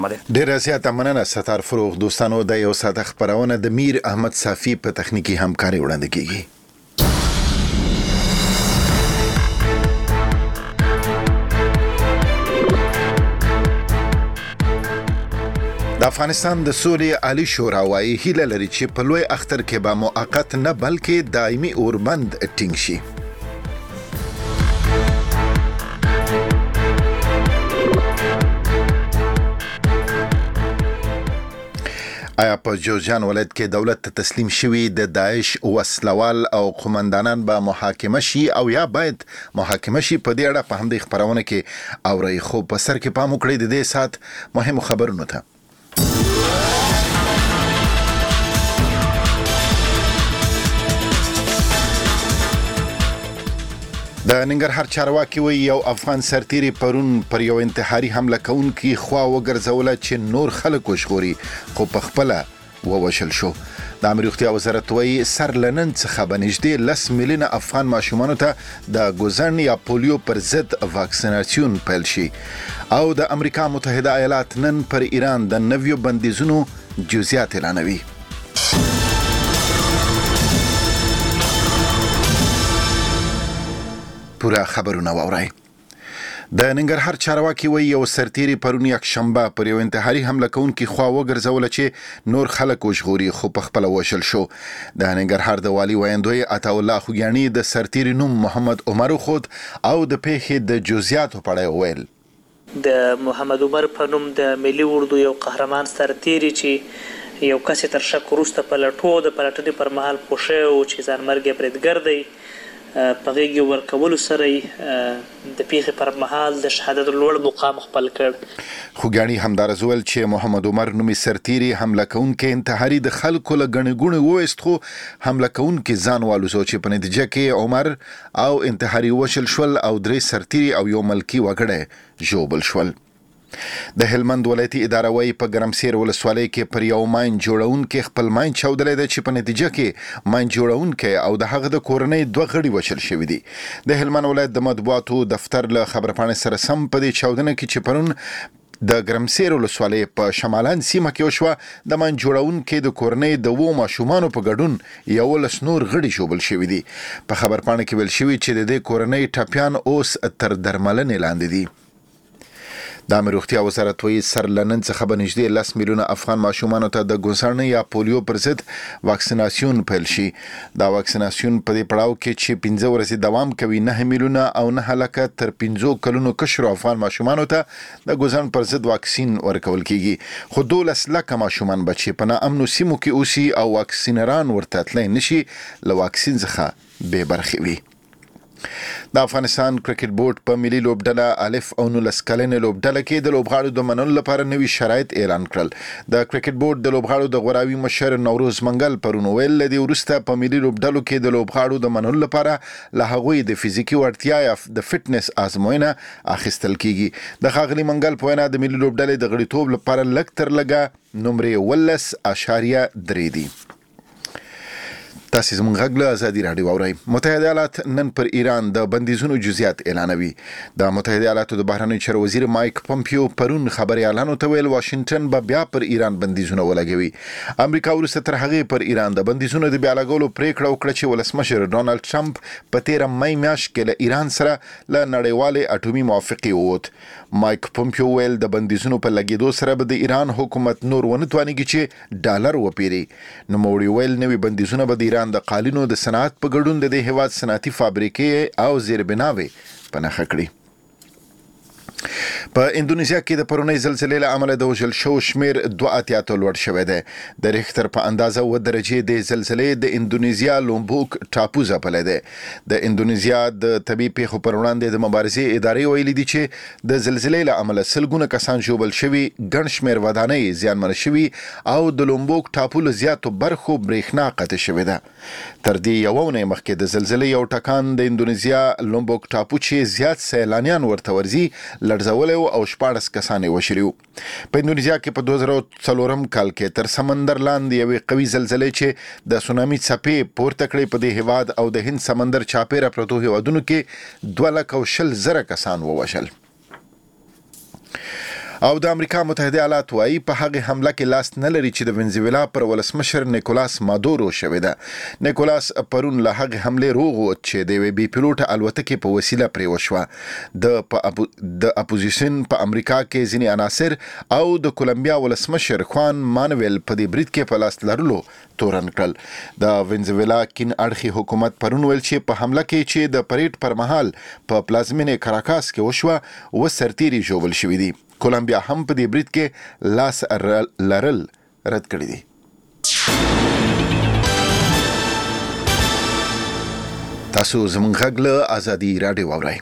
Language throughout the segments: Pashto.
ډیره زیاته مننه ستار فروغ. دوستانو د یو ساده خبرونه د میر احمد صافی په تخنیکی همکاري وړاندې کیږي. د افغانستان د سولې عالی شورا وايي هیله لري چې په لوی اختر کې به موقت نه بلکې دایمي اوربند ټینګ شي. آیا په جوزجان ولایت کې دولت ته تسلیم شوی د داعش وسلوال او قومندانان به محاکمه شي او یا باید محاکمه شي؟ په دې اړه په همدې خبرونه کې اوري، خو په سر کې پام وکړئ د دې سات مهم خبرونه ته. د ننګرهار چارواکي وی یو افغان سرتیری پرون پر یو انتحاري حمله کوونکی خوا وګرځوله چې نور خلک وژغوري، خو په خپله ووژل شو. د امنیت روغتیا وزارت وی سر لنن څخه به نږدې 10 میلیونه افغان ماشومانو ته د ګوزن یا پولیو پر ضد واکسیناسیون پیل شي. او د امریکا متحده ایالات نن پر ایران د نویو بندیزونو جزئیات اعلانوي. پورا خبرونه واورئ. د ننګرهار چارواکي وی یو سرتیری پرون یک شنبه پر یو انتحاري حمله کوونکی خوا وګرځوله چې نور خلک وژغوري، خو په خپل وشل شو. د ننګرهار د والی ویندوی عطا الله خوګیانی د سرتیری نوم محمد عمر خود او د پیښې د جزئیاتو په اړه ویل. د محمد عمر په نوم د ملي اردو یو قهرمان سرتیری چې یو کس تر شک وروسته په لټو د پلټنې پر مهال پوښي او چې ځانمرګي بریدګر دی په غیږ ورکولو سره د پیښې پر مهال د شهادت لوړ مقام خپل کړ. خوګیانی همدارز ویل چې محمد عمر نومي سرتیری حمله کوونکی انتحاري د خلکو له ګڼې ګوڼې وویست، خو حمله کوونکی ځان والوزو چې په نتیجه کې عمر او انتحاري وشل شول او 3 سرتیری او یو ملکی وګړی ژوبل شول. د هلمند ولایتي اداره وايي په ګرمسیر ولسوالۍ کې پر یو ماین جوړونکي خپل ماین چاودلی دی چې په نتیجه کې ماین جوړونکي او د هغه د کورنۍ 2 غړي وشل شوي دي. د هلمند ولایت د مطبوعاتو دفتر له خبرپاڼې سره سم په دې چاودنه کې چې پرون د ګرمسیر ولسوالۍ په شمالان سیمه کې وشوه، د ماین جوړونکي د کورنۍ د 2 ماشومانو په ګډون 11 نور غړي ژوبل شوي دي. په خبرپاڼه کې ویل شوي چې د دې کورنۍ ټپیان اوس تر درملنې لاندې دي. د امنیت روغتیا وزارت وی سر لنن څخه به نږدې 10 میلیونه افغان ماشومانو ته د ګوزن یا پولیو پر ضد واکسیناسیون پیل شي. دا واکسیناسیون په دې پړاو کې چې 15 ورځې دوام کوي 9 میلیونه او 9 لکه تر 15 کلونو کشرو افغان ماشومانو ته د ګوزن پر ضد واکسین ورکول کیږي، خو 12 لکه ماشومان بچي په ناامنو سیمو کې اوسي او واکسینران ورته تللی نشي له واکسین څخه بې برخې وي. د افغانستان کرکټ بورډ په ملي لوبډله الف او 19 کلنې لوبډله کې د لوبغاړو د منلو لپاره نوي شرایط اعلان کړل. د کرکټ بورډ د لوبغاړو د غوراوي مشر نوروز منګل پرون ویل لدی ورسته په ملي لوبډلو کې د لوبغاړو د منلو لپاره له هغوی د فزیکی وړتیا یا د فټنس ازموینه اخیستل کیږي. د ښاغلي منګل په وینا د ملي لوبډلې د غړیتوب لپاره لږ تر لږه نمرې 11.3 دي. تاسو زموږ غږ له ازادي راډیو اورئ. متحده ایالات نن پر ایران د بندیزونو جزئیات اعلانوي. د متحده ایالاتو د بهرنیو چارو وزیر مایک پومپیو پرون خبريالانو ته ویل واشنگټن به بیا پر ایران بندیزونه ولګوي. امریکا وروسته تر هغه پر ایران د بندیزونو د بیا لګولو پریکړه وکړه چې ولسمشر ډونالد ټرمپ په 13 مې میاشت کې له ایران سره له نړیوالې اټومي موافقه ووت. مایک پومپیو ویل د بندیزونو په لګیدو سره به د ایران حکومت نور ونه توانیږي چې ډالر وپیري. نو موړي ویل نوي بندیزونه به د ایران د قالینو د صنعت په ګډون د دې هیواد صنعتي فابریکې او زیربناوي په نښه کړي. په اندونیزیا کې د پرونی زلزلې له امله د وژل شو شمیر 2.8 ته لوړ شوی دی. د ریختر په اندازه 9 درجې د زلزلې د اندونیزیا لومبوک ټاپو ځپلی دی. د اندونیزیا د طبیعي پیښو پر وړاندې د مبارزې ادارې ویلي دي چې د زلزلې له امله سلګونه کسان ژوبل شوي، ګڼ شمیر ودانۍ زیانمنه شوي او د لومبوک ټاپو له زیاتو برخو برېښنا قطع شوې ده. تر دې یوه اونۍ مخکې د زلزلې یو ټکان د اندونیزیا لومبوک ټاپو چې زیات سیلانیان ورته ورځي لړزولی او 14 کسان وشړي. په اندونیزیا کې په 2004 کال کې تر سمندر لاندې یوې قوي زلزلې چې د سونامي څپې پورته کړې په دې هیواد او د هند سمندر چاپیره پرتو هیوادونو کې 220,000 کسان ووژل. او د امریکا متحده ایالات وايي په هغه حمله کې لاس نه لري چې د وینزویلا پر ولسمشر نیکولاس مادورو شوې ده. نیکولاس پرون له هغه حمله روغ چې د وی بي پیلوټ الوتکې په وسیله پرې وشوه. د اپوزیشن په امریکا کې ځینې عناصر او د کولمبیا ولسمشر خوان مانویل په دې برید کې په لاس لرلو تورن کړل. د وینزویلا کین اړخي حکومت پرون ویل چې په حمله کې چې د پریډ پر مهال په پلازمینه کراکاس کې وشوه و سرتيري جوړول شوې دي. کولمبیا هم په دې برید کې لاس لرل رد کړی دي. تاسو زموږ غږ له ازادي رادیو اورئ.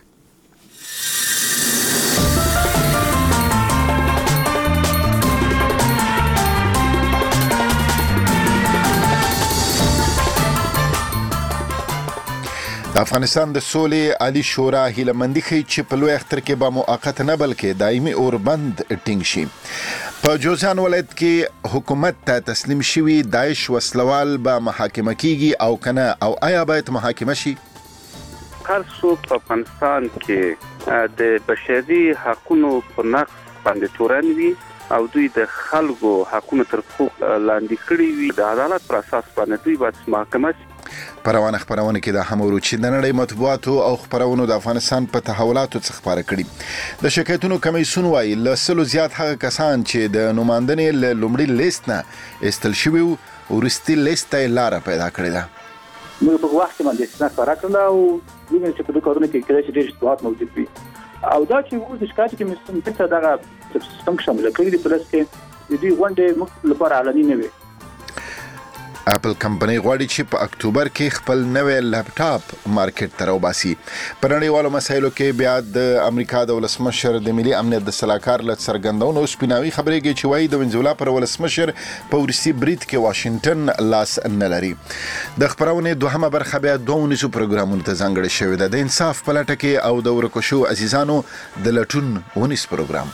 افغانستان د سولې عالی شورا هیلمندي کوي چې په لوی اختر کې به موقت نه بلکې دایمي اوربند ټینګ شي. په جوزجان ولایت کې حکومت ته تسلیم شوی داعش وسلوال به محاکمه کیږي او کنه او آیا باید محاکمه شي؟ هر څوک په افغانستان کې د بشري حقوقو په نقض باندې تورن وي او دوی د خلکو حقوقو تر پښو لاندې کړی وي د عدالت پر اساس باندې دوی باید محاکمه شي. پروانه خبرونه کې د همورو چې د نړۍ مطبوعاتو او خبرونو د افغانستان په تحولاتو څخه خبره کړي. د شکایتونو کمیسیون وايي لسلو زیات هغه کسان چې د نوماندنې له لومړي لیست نه استل شوی ورستي لیست ته لار پیدا کړې ده. موږ په وخت باندې استثناء راکړل او موږ چې په دغه کارونه کې کړی چې ډېر ثبات موجود وي او دا چې وو د شکایت کمیسیون ته دغه سیستم شامل کړی دی پلس کې د دې غونډې مخ لپاره اعلاني نه وي. اپل کمپنۍ غواړي چې په اکتوبر کې خپل نوې لپټاپ مارکیټ ته راوباسي. په نړیوالو مسایلو کې بیا د امریکا د ولسمشر د ملي امنیت د سلاکار له څرګندونو سپیناوي خبرېږي چې وایي د وینزویلا پر ولسمشر په ورسي برید کې واشنگټن لاس نه لري. د خبرونې دوهمه برخه بیا 2 پروګرامونو ته ځانګړې شوې ده. د انصاف په لټه کې او د ورکو شو عزیزانو د لټون ونیس پروګرام.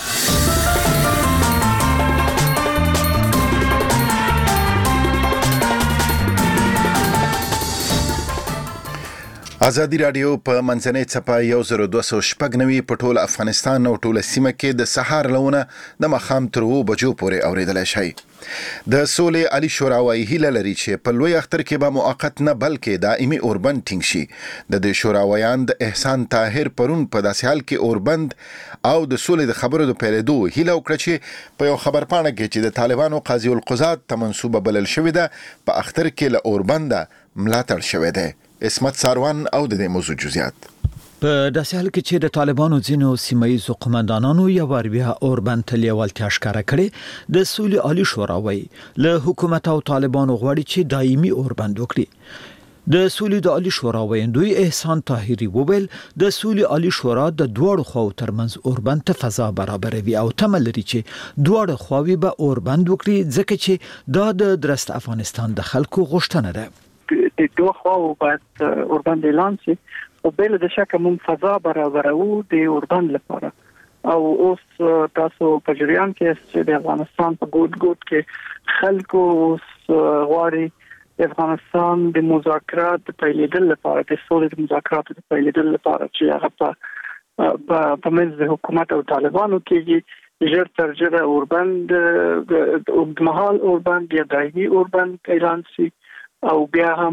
ازادي رادیو په منځنۍ څپه 1290 په ټول افغانستان او ټول سیمه کې د سهار لونه د مخام تر 2 بجو پورې اوریدل شي. د سولې عالی شورا وايي هیله لري چې په لوی اختر کې به موقت نه بلکې دایمي اوربند ټینګ شي. د دې شورا ویان د احسان طاهر پرون په داسې حال کې اوربند او د سولې د خبرو د پیلېدو هیله وکړه چې په یو خبرپاڼه کې چې د طالبانو قاضي القضات ته منسوبه بلل شوې ده په اختر کې له اوربند ملاتړ شوې ده. اسمت ساروان او د دې موضوع جزئیات. په داسې حال کې چې د طالبانو ځینو سیمایي قومندانانو یو بیا اوربند ته لیوالتیا ښکاره کړې، د سولې عالی شورا وايي له حکومت او طالبانو غواړي چې دایمي اوربند وکړي. د سولې د عالی شورا ویندوی احسان طاهری وویل د سولې عالی شورا د دوړو خو ترمنځ اوربند ته فضا برابروي او تمل لري چې دوړو خواوی به اوربند وکړي ځکه چې دا د درست افغانستان د خلکو غوښتنه ده. د دوه خواو باید اوربند اعلان شي او بل د شک مون فضا برابرو د اوربند لپاره او اوس تاسو په جریان کې چې د افغانستان په ګوټ کې خلکو غواړي د افغانستان د مذاکرات په لیدل لپاره د سولې د مذاکرات په لیدل لپاره چې هغه په منځ د حکومت او طالبانو کې ژر تر ژره اوربند د محل اوربند یا دایمي اوربند اعلان شي او بیا هم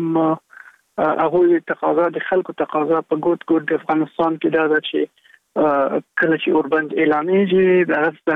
هغه تقاضا د خلکو تقاضا په ګوټ د افغانستان کې دا ده چې کله چې اوربند اعلانېږي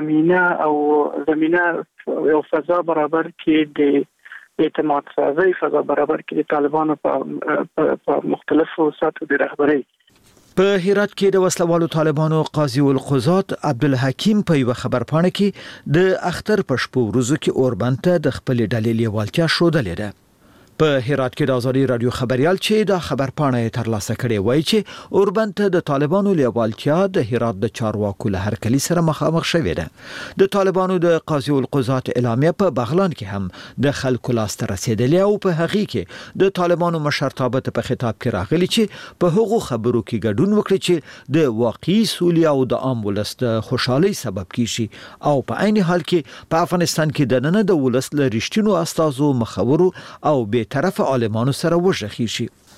د زمينه او فضا برابر کې د اعتماد سازي فضا برابر کې د طالبانو په مختلفو سطحو د رهبري. په هرات کې د وسلوالو طالبانو قاضي القضات عبدالحکیم په یو خبرپاڼه کې د اختر په شپو ورځو کې اوربند ته د خپل ډلې لیوالتیا شودلې ده. په هرات کې د ازادي رادیو خبريال چې د خبرپاڼه ترلاسه کړي وایي چې اوربند ته د طالبانو لیوالتیا د هرات د چارواکو له هرکلی سره مخامخ شوې ده. د طالبانو د قاضي القضات اعلامیه په بغلان کې هم د خلکو لاس ته رسیدلې او په هغه کې د طالبانو مشرتابه په خطاب کې راغلي چې په هغو خبرو کې ګډون وکړي چې د واقعي سولې او د عام ولس د خوشحالي سبب کیږي او په عین حال کې په افغانستان کې د نن د ولس له رښتینو استازو مخورو او طرف عالمانو سره وژغي شي.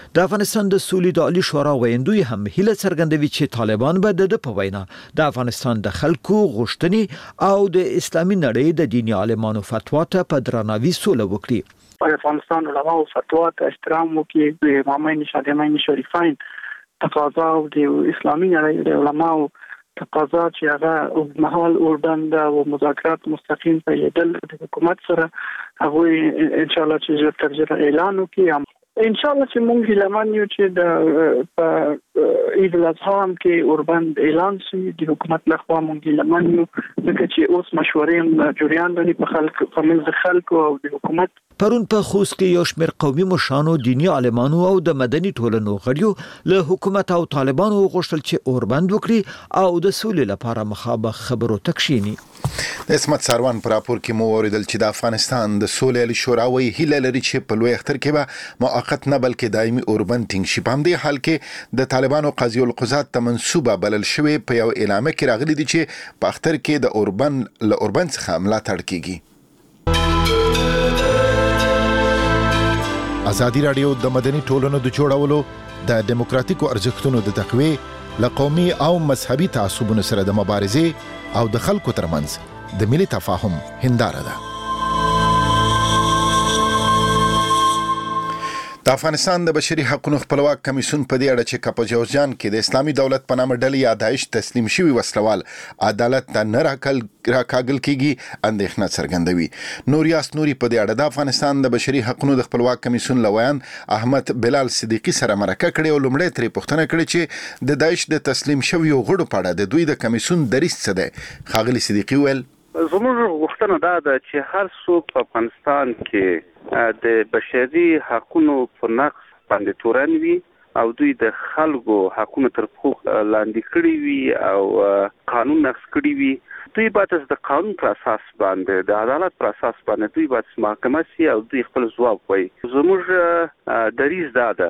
د افغانستان د سولې د عالی شورا ویندوی هم هیله څرګندوي چې طالبان به د په وینا د افغانستان د خلکو غوښتنې او د اسلامي نړۍ د دیني عالمانو فتوا ته په درناوي سوله وکړي. افغانستان علماء فتوا ته احترام وکړي، د امامین شادمین شریفین تقاضا او د اسلامي نړۍ د علماء تقاضا چې هغه محل اوربند او مذاکرات مستقیم پیدل د حکومت سره هغه ان شاء الله چې تر ژبه اعلان وکړي. ان شاء الله چې موږ لمن یو چې د عید الاضحى کې اوربند اعلان شي د حکومت لخوا موږ لمن یو ځکه چې اوس مشورې جریان لري په خلک په منځ خلکو او د حکومت. پرون په خوست کې یو شمېر قومي مشرانو، دینی عالمانو او د مدني ټولنو غړیو له حکومت او طالبانو غوښتل چې اوربند وکړي او د سولې لپاره مخابخ خبرو تکشيني. د اسمت ساروان پر راپور کې مو اوریدل چې د افغانستان د سولې عالی شورا وی هیله لري چې په لوی اختر کې به موقت نه بلکې دایمي اوربند ټینګ شي. په همدې حال کې د طالبانو قاضي القضات ته منسوبه بلل شوی په یو اعلامیه کې راغلي دي چې په اختر کې د اوربند څخه ملاتړ کیږي. ازادي رادیو د مدني ټولنو د جوړولو د دیموکراتیکو ارزښتونو د تقویې له قومي او مذهبي تعصبونو سره د مبارزې او د خلکو ترمنځ د ملي تفاهم هنداره ده. د افغانستان د بشري حقوقو خپلواک کمیسیون په دې اړه چې کپ جوزجان کې د اسلامي دولت په نامه ډلې یا داعش تسلیم شوی وسلوال عدالت ته نه راکاږل کیږي اندېښنه څرګندوي. نوریاس نوري په دې اړه د افغانستان د بشري حقوقو د خپلواک کمیسیون لویان احمد بلال صدیقي سره مرکه کړې او لومړی ترې پوښتنه کړې چې د داعش د تسلیم شوی غړو په اړه د دوی د کمیسیون دریځ څه دی. ښاغلي صدیقي ویل زموږ غوښتنه دا ده چې هر څوک په افغانستان کې د بشري حقوقو په نقض باندې تورن وي او دوی د خلکو حقوقو تر پښو لاندې کړی وي او قانون نقض کړی وي. دوی باید د قانون پر اساس باندې د عدالت پر اساس باندې دوی باید محاکمه شي او دوی خپل ځواب وایي. زموږ دریځ دا ده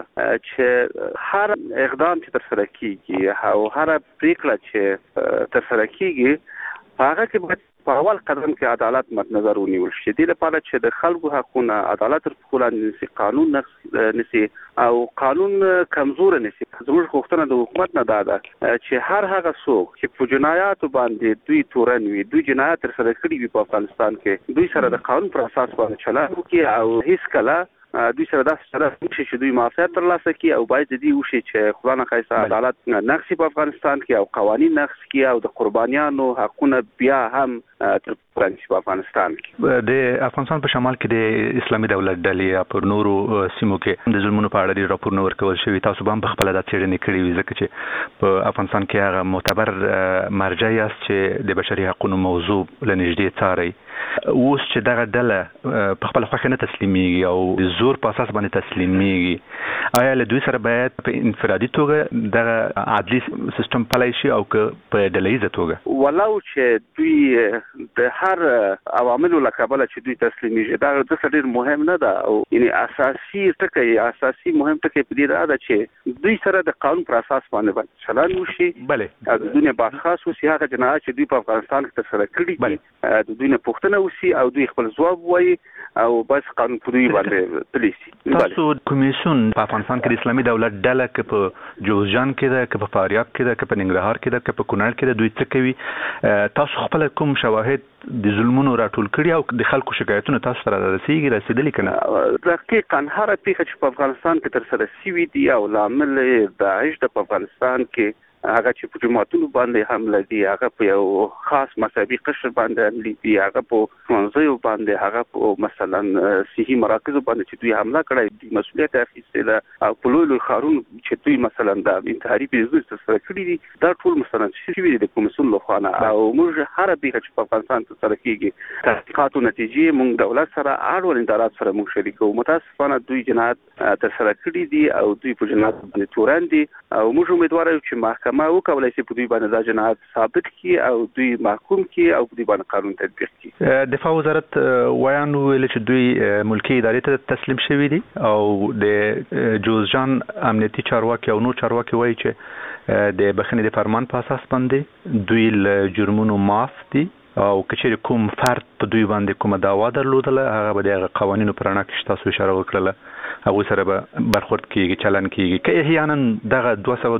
چې هر اقدام چې تر سره کیږي او هر پریکړه چې تر سره کیږي هغه کې باید په اول قدم کې عدالت مد نظر ونیول شي. د لپاره چې د خلکو حقونه عدالت تر پښو لاندې نشي، قانون نقض نشي او قانون کمزور نشي. زموږ غوښتنه د حکومت نه ده چې هر هغه څوک چې په جنایاتو باندې دوی تورن وي، دوی جنایت تر سره کړی وي په افغانستان کې، دوی سره د قانون پر اساس باندې چلند وکړي او هیڅ کله دوی سره داسې سره چې دوی معافیت ترلاسه کړي او باید دې وشي چې خدای نخواسته عدالت نقض په افغانستان کې او قوانین نقض کړي او د قربانیانو حقونه بیا هم تر پرانیش په افغانستان کې. د افغانستان په شمال کې د اسلامي دولت ډلې پر نورو سیمو کې د ظلمونو په اړه راپورونه ورکول شوي. تاسو هم په خپل د څېړنې کړې وي ځکه چې په افغانستان کې هغه معتبر مرجع یاست چې د بشري حقوقو موضوع لنږدې څاري. اوس چې دغه ډله په خپل خوښه نه تسلیمېږي او د زور په اساس باندې تسلیمېږي، آیا له دوی سره باید په انفرادي توګه دغه عدلي سیستم پلی شي او که په ډلهییزه توګه؟ ولو چې دوی د هر عواملو له کبله چې دوی تسلیمېږي دا د ډېر مهم نه ده او یعنی اساسي مهم ټکی په دې ده چې دوی سره د قانون پر اساس باندې چلند وشي. بله د دوی نه باید خاص وشي هغه جنایت چې دوی په افغانستان کې تر سره کړي دي د دوی نه پوښتنه وشي او دوی خپل ځواب وایي او بس قانون په دوی باندې تللی شي. تاسو کمیسیون په افغانستان کې د اسلامي دولت ډله که په جوزجان کې ده، که په فاریاب کې ده، که په ننګرهار کې ده، که په کونړ کې ده، دوی څه کوي؟ تاسو خپل کوم شواهد د ظلمونو راټول کړي او د خلکو شکایتونه تاسو سره رسیدلي که نه؟ دقیقاً هر پیښه چې په افغانستان کې تر سره شوې دي او لامل داعش د په افغانستان کې هغه چې په جماعتونو باندې حمله دي، هغه په یو خاص مذهبي قشر باندې حمله دي، هغه په ښوونځیو باندې، هغه په مثلا صحي مراکزو باندې چې دوی حمله کړې دي، مسؤلیت اخیستل او په لوی ښارونو چې دوی مثلا د انتحاري پیښو تر سره کړي دي، دا ټول مثلا شوي دي د کمیسیون لخوا نه. او موږ هر پیښه چې په افغانستان تر سره کیږي تحقیقاتو نتیجې موږ دولت سره اړوند ادارات سره موږ شریکو. متاسفانه دوی جنایت تر سره کړي دي او دوی په جنایت باندې تورن دي او موږ امیدوار یو چې محکمه وکولای شي په دوی باندې دا جنایت ثابت کړي او دوی محکوم کړي او په دوی باندې قانون تطبیق کړي. دفاع وزارت ویان ویل چې دوی ملکی ادارې ته تسلیم شوي دي او د جوزجان امنیتي چارواکي او نور چارواکي وایي چې د بخښنې د فرمان په اساس باندې دوی له جرمونو معاف دي او کچېرې کوم فرد په دوی باندې کومه دعوا درلودله هغه به د قوانینو پر رڼا کې تاسو اشاره وکړله هغه سره به برخورد کیږي چلن کیږي که احیانا دغه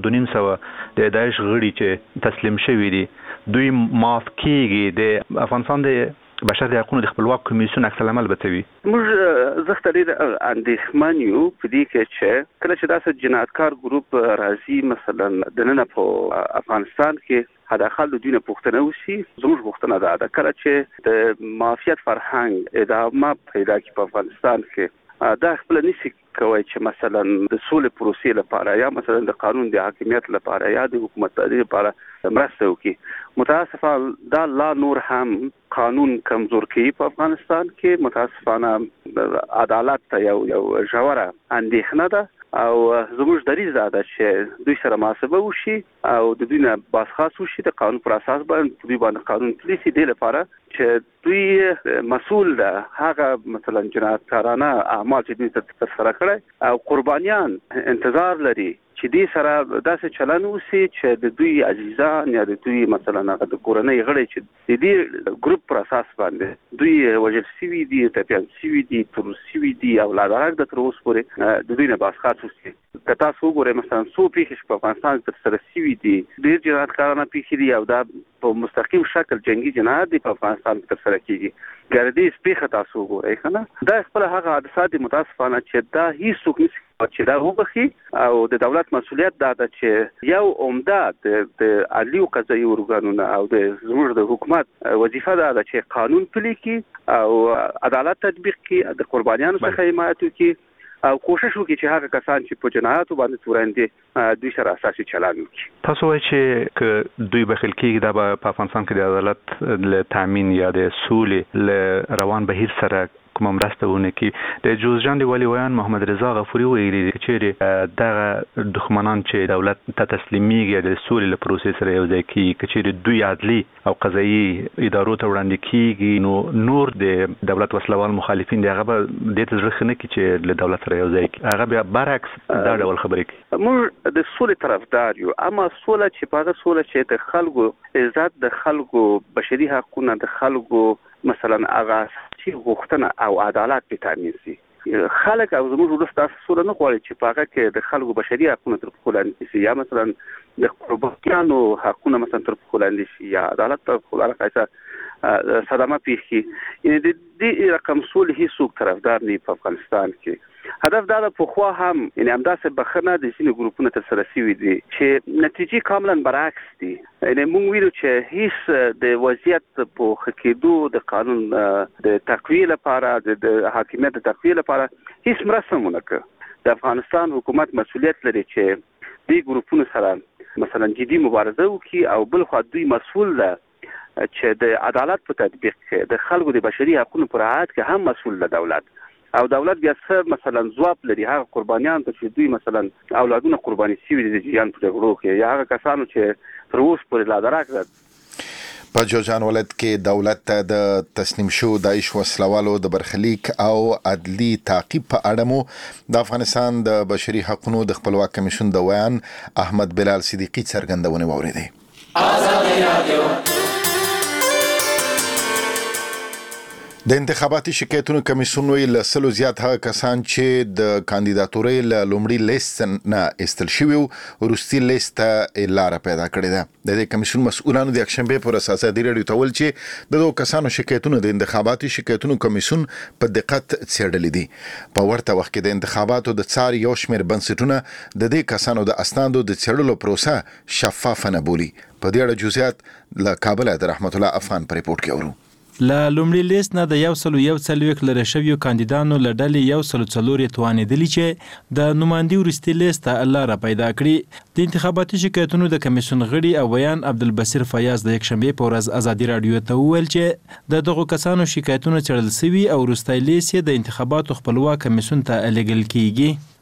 200 د داعش غړي چې تسلیم شوي دي دوی معاف کیږي د افغانستان د بشر د حقوقو د خپلواک کمیسیون عکس العمل بتوي موږ زخت لري اندېښمن یو په دې کې چې کله چې داسې جنایتکار ګروپ راځي مثلا د نن په افغانستان کې حداقل د دوی نه پوښتنه وشي زموږ پوښتنه ده کله چې د مافیات فرهنګ ادامه پیدا کړي په افغانستان کې دا خپل نشي کوي چې مثلا د سولې پروسې لپاره یا مثلا د قانون د حاکمیت لپاره یا د حکومت تدبیر لپاره مرسته وکړي متاسفانه دا لا نور هم قانون کمزور کوي په افغانستان کې متاسفانه عدالت ته یو ژوره اندېښنه ده او زموږ دریځ ده چې دوی سره محاسبه وشي او د دوی نه بازخواست وشي د قانون پر اساس باندې دوی باندې قانون پلي شي د لپاره چې دوی مسؤل ده هغه مثلا جنایتکارانه اعمال چې دوی ترسره کړي او قربانیان انتظار لري چې دې سره داسې چلن وشي چې د دوی عزیزان یا د دوی مثلا هغه د کورنۍ غړي چې د دې ګروپ پر اساس باندې دوی وژل شوي دي ټپیان شوي دي تور شوي دي او لا درک د تر اوسه پورې د دوی نه بازخواست وشي که تاسو وګورئ مثلا څو پیښې په افغانستان کې ترسره شوي دي ډېر جنایتکارانه پیښې دي او دا په مستقیم شکل جنگي جنایت دي په افغانستان کې ترسره کیږي ګردیز پیښه تاسو وګورئ کنه دا خپل هغه حادثات متاسفانه چې دا هیڅ څوک چې دا وبخي او د دولت مسؤلیت دا ده چې یو عمده د عدلي او قضایي ارګانونو او د زموږ د حکومت وظیفه ده چې قانون پلي کړي او عدالت تطبیق کړي د قربانیانو څخه حمایت وکړي او کوشش وکړي چې هغه کسان چې په جنایاتو باندې تورن دي دوی سره اساسي چلند وکړي تاسو وایئ چې دوی بخیل کېږي دا په افغانستان کې د عدالت له تامین یا د سولې له روان بهیر سره کوم مرسته ونه کی د جوزجان دی ولی ویان محمد رضا غفوري ویلي چې دغه دښمنان چې دولت ته تسلیميږي د سولې له پروسې سره یو ځای کیږي چې دوی عدلي او قضایي ادارو ته وړاندې کیږي نو نور د دولت وسلوال مخالفین دی هغه د تزرخنه کی چې له دولت سره یو ځای کی هغه بیا برعکس دا ډول خبرې کوي موږ د سولې طرفدار یو اما سوله چې په هغه سوله چې د خلکو عزت د خلکو بشري حقوقونه د خلکو مثلا هغه چې غوښتنه او عدالت به تامین شي خلک او زموږ ولست سره نه غواړي چې په هغه کې د خلکو بشري حقوقونه تر پښو لاندې شي یا مثلا د قربانیانو حقوقونه مثلا تر پښو لاندې شي یا عدالت تر پښو لاندې صدمه پیښي یعنی د دې رقم سول هیڅ طرفدار نه په افغانستان کې هدف دا ده په خوا هم یعنی همداسې بخنه د ځینې ګروپونو تر سره شوي دي چې نتیجې کاملا برعکس دي یعنی موږ ویلو چې هیڅ د وضعیت په ښه کېدو د قانون د تقویې لپاره د حاکمیت د تقویې لپاره هیڅ مرسته ونه کړه د افغانستان حکومت مسؤلیت لري چې دې ګروپونو سره مثلا جدي مبارزه وکړي او بل خو دوی مسؤل ده چې د عدالت په تطبیق کې د خلکو د بشري حقوقو پر رعایت کې هم مسؤل ده دولت او دولت بیا څه مثلا ځواب لري هغه قربانیان چې دوی مثلا اولادونه قرباني شوي دي د جریان په جګړو کې یا هغه کسانو چې تر اوسه پورې لا درک په جوزجان ولایت کې دولت ته د تسلیم شو داعش وسلوالو د برخلیک او عدلي تعقیب په اړه مو د افغانستان د بشري حقوقو د خپلواک کمیشن د ویان احمد بلال صدیقی څرګندونه واوریده آزادي رادیو د انتخاباتي شکایتونو کمیسیون ویل سلو زیات هغه کسان چې د کاندیداتورۍ له لومړي لیست نه استل شوی ورستي لیست لاره پیدا کړې ده د دې کمیسیون مسؤلانو د اکشنبه پر اساس د ریډیو تول چې د دوه کسانو شکایتونو د انتخاباتي شکایتونو کمیسیون په دقت څېړل دي په ورته وخت کې د انتخاباتو د څار یو شمېر بنسټونه د دې کسانو د اسنادو د څېړلو پروسه شفاف نه بولي په دې اړه جزئیات له کابل د رحمت الله افغان پر ریپورت کې اورو له لومړي لیست نه د 141 لره شویو کاندیدانو له ډلې 104 توانېدلي چې د نمائندې ورستي لیست ته لاره پیدا کړي د انتخاباتي شکایتونو د کمیسیون غړي او بیان عبدالبصیر فیاض د یکشنبه په ورځ ازادي رادیو ته وویل چې د دغو کسانو شکایتونه څېړل شوي او وروستی لیست د انتخاباتو خپلواک کمیسیون ته لېږل کیږي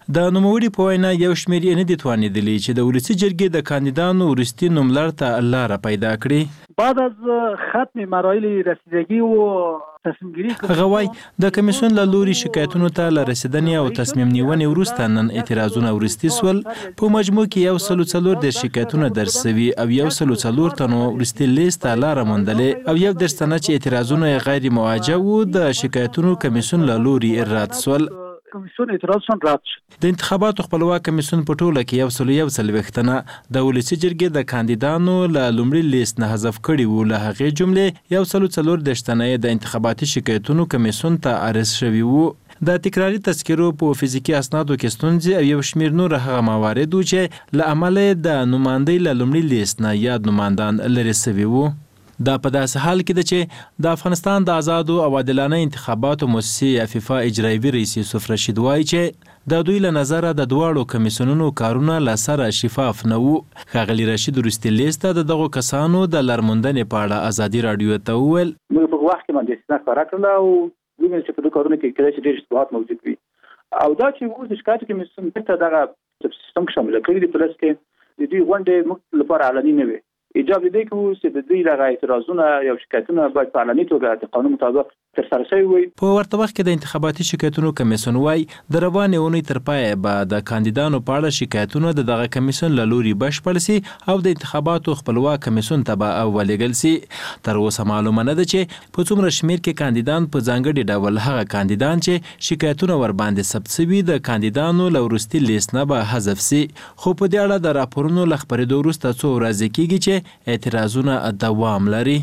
د نوموړي په وینا یو شمېر یې نه دي توانېدلي چې د ولسي جرګې د کاندیدانو وروستي نوملړ ته لاره پیدا کړي. بعد از ختم مراحل رسیدگی و تصمیم گیری هغه وایي د کمیسیون له لوري شکایتونو ته له رسیدنې او تصمیم نیونې وروسته نن اعتراضونه وروستي سول. په مجموع کې 104 شکایتونه درج شوي او 104 تنو وروستي لیست ته لاره موندلې او 11 تنه چې اعتراضونه غیر مواجه وو د شکایتونو کمیسیون له لوري رد سول. کمیسیون اعتراضشون رد شد. د انتخاباتو خپلواک کمیسیون په ټوله کې 141 تنه د ولسي جرګې د کاندیدانو له لومړي لیست نه حذف کړي وو. له هغې جملې 144 تنه د انتخاباتي شکایتونو کمیسیون ته عرض شوي وو. د تکراري تذکرو په فزیکي اسنادو کې ستونزې او یو شمېر نور هغه موارد وو چې له امله د نمایندۍ له لومړي لیست نه یاد نمایندان لرې شوي وو. دا په داسې حال کې ده چې د افغانستان د آزادو او عادلانه انتخاباتو مؤسسې افیفا اجرایوي رئیس یوسف رشید وایي چې د دوی له نظره د دواړو کمیسیونونو کارونه له سره شفاف نه وو. ښاغلي رشید وروستي لیست ته د دغو کسانو د لارموندنې په اړه ازادي راډیو ته وویل موږ په وخت کې باندې استثنا خبره کړله او دوی چې په دې کارونو کې کله چې ډېر اشتباهات موجود وي او دا چې اوس د شکایت کمیسیون ته دغه سیستم شامل کړی دی پلس کې د دې غونډې موږ لپاره علني نه وي. اجازه دی چې د دې دغه اعتراضونه یا شکایتونه باید په علني توګه د قانون مطابق ترسره شوي وي. په ورته وخت کې د انتخاباتي شکایتونو کمیسیون وایي د روانې اونۍ تر پایه به د کاندیدانو په اړه شکایتونه د دغه کمیسیون له لوري بشپړ سي او د انتخاباتو خپلواک کمیسیون ته به ولېږل سي. تر اوسه معلومه نه ده چې په څومره شمېر کې کاندیدان په ځانګړي ډول هغه کاندیدان چې شکایتونه ورباندې ثبت شوي د کاندیدانو له وروستي لیست نه به حذف سي. خو په دې اړه د راپورونو له خپرېدو وروسته څو ورځې کېږي چې اعتراضونه دوام لري.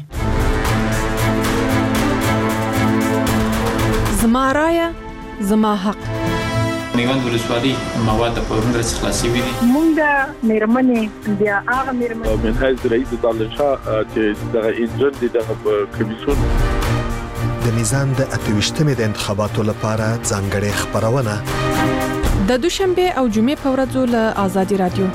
زما رایه زما حق. میوند ولسوالي مواد په پرون ورځ خلاصي وي. مونږ د میرمنې بیا هغه میرمنې منهاج رئیس دالشا چې د انجن د کمیسیون د میزان د 28مې د انتخاباتو لپاره ځانګړې خبرونه د دوشنبه او جمعې په ورځو له آزادي رادیو.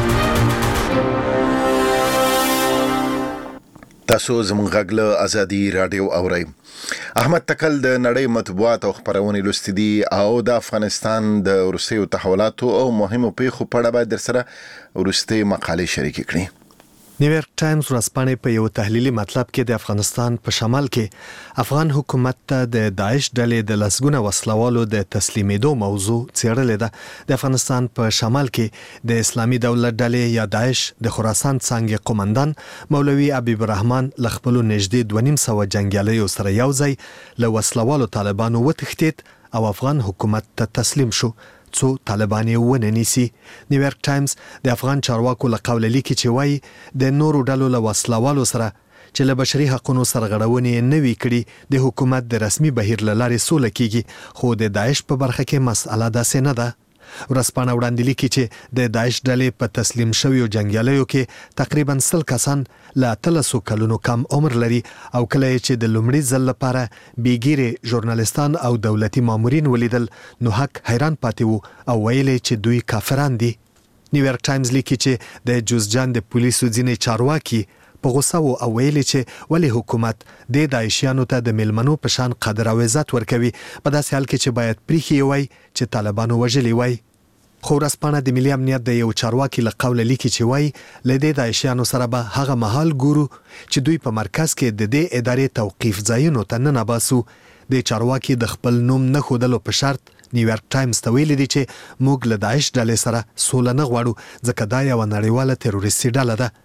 تاسو زموږ غږ له ازادي رادیو اورئ. احمد تکل د نړۍ مطبوعات او خبرونه لوستي دي او د افغانستان د وروستیو تحولاتو او مهمو پیښو په اړه باید درسره وروستي مقالې شریکې کړي. نیویارک ټایمز ورځپاڼې په یو تحلیلي مطلب کې د افغانستان په شمال کې افغان حکومت ته د داعش ډلې د لسګونه وسلوالو د تسلیمېدو موضوع څېړلې ده. د افغانستان په شمال کې د اسلامي دولت ډلې یا داعش د خراسان څانګې قومندان مولوي حبیب الرحمن له خپلو نږدې 250 جنګیالیو سره یو ځای له وسلوالو طالبانو وتښتېد او افغان حکومت ته تسلیم شو څو طالبان یې ونه نیسي. نیویارک ټایمز د افغان چارواکو له قوله لیکي چې وایي د نورو ډلو له وسلوالو سره چې له بشري حقوقو سرغړونې نه وي کړي د حکومت د رسمي بهیر له لارې سوله کیږي. خو د داعش په برخه کې مسأله داسې نه ده. ورځپاڼه وړاندې لیکي چې د داعش ډلې په تسلیم شویو جنګیالیو کې تقریبا 100 کسان له 300 کلونو کم عمر لري او کله چې د لومړي ځل لپاره بیګیره ژورنالیستان او دولتي مامورین ولیدل نو حق حیران پاتې وو او ویلي چې دوی کافران دي. نیویارک ټایمز لیکي چې د جوزجان د پولیسو ځینې چارواکي په غوسه وو او ویلي چې ولی حکومت د داعشیانو ته د ملمنو په شان قدر او عزت ورکوي په داسې حال کې چې باید پریخي وای چې طالبانو وژلي وای. خو ورځپاڼه د ملي امنیت د یو چارواکي له قوله لیکي چې وای له داعشیانو سره به هغه مهال ګورو چې دوی په مرکز کې د دې ادارې توقيف ځایونو ته نه نباسو. د چارواکي د خپل نوم نه خودلو په شرط نیویارک ټایمز ته ویلي دي چې موږ له داعش ډلې سره سوله نه غواړو ځکه دا یو نړیواله تروریستي ډله ده.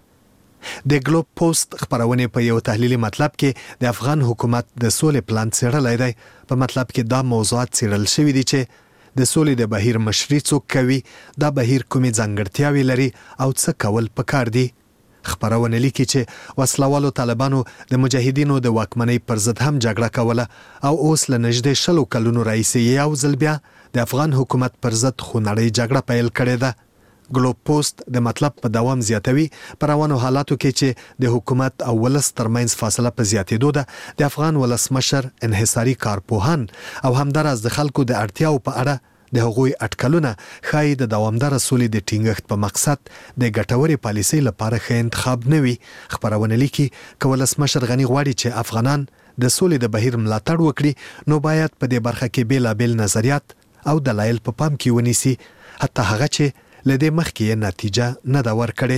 د ګلوب پوسټ خبرونه په یو تحلیلي مطلب کې د افغان حکومت د سولې پلان څېړلای دی. په مطلب کې دا موضوعات څېړل شوي دي چې د سولې د بهیر مشري څوک کوي، دا بهیر کومې ځانګړتیاوې لري او څه کول پکار دي. خبرونه لیکي چې وسلوالو طالبانو د مجاهدینو د واکمنۍ پر ضد هم جګړه کوله او اوس له نږدې 100 کلونو راهیسې یو ځل بیا د افغان حکومت پر ضد خونړۍ جګړه پیل کړې ده. ګلوب پوسټ د مطلب په دوام زیاتوي په روانو حالاتو کې چې د حکومت او ولس ترمنځ فاصله په زیاتېدو ده. د افغان ولسمشر انحصاري کارپوهان او همدارس د خلکو د اړتیاو په اړه د هغوی اټکلونه ښایي د دوامدار سولې د ټینګښت په مقصد د ګټورې پالیسۍ لپاره ښه انتخاب نه وي. خبرونه لیکي که ولسمشر غني غواړي چې افغانان د سولې د بهیر ملاتړ وکړي نو باید په دې برخه کې بیلابیل نظریات او دلایل په پام کې ونیسي، حتی هغه چې لدې مخکې نتیجه نه دا ورکړي.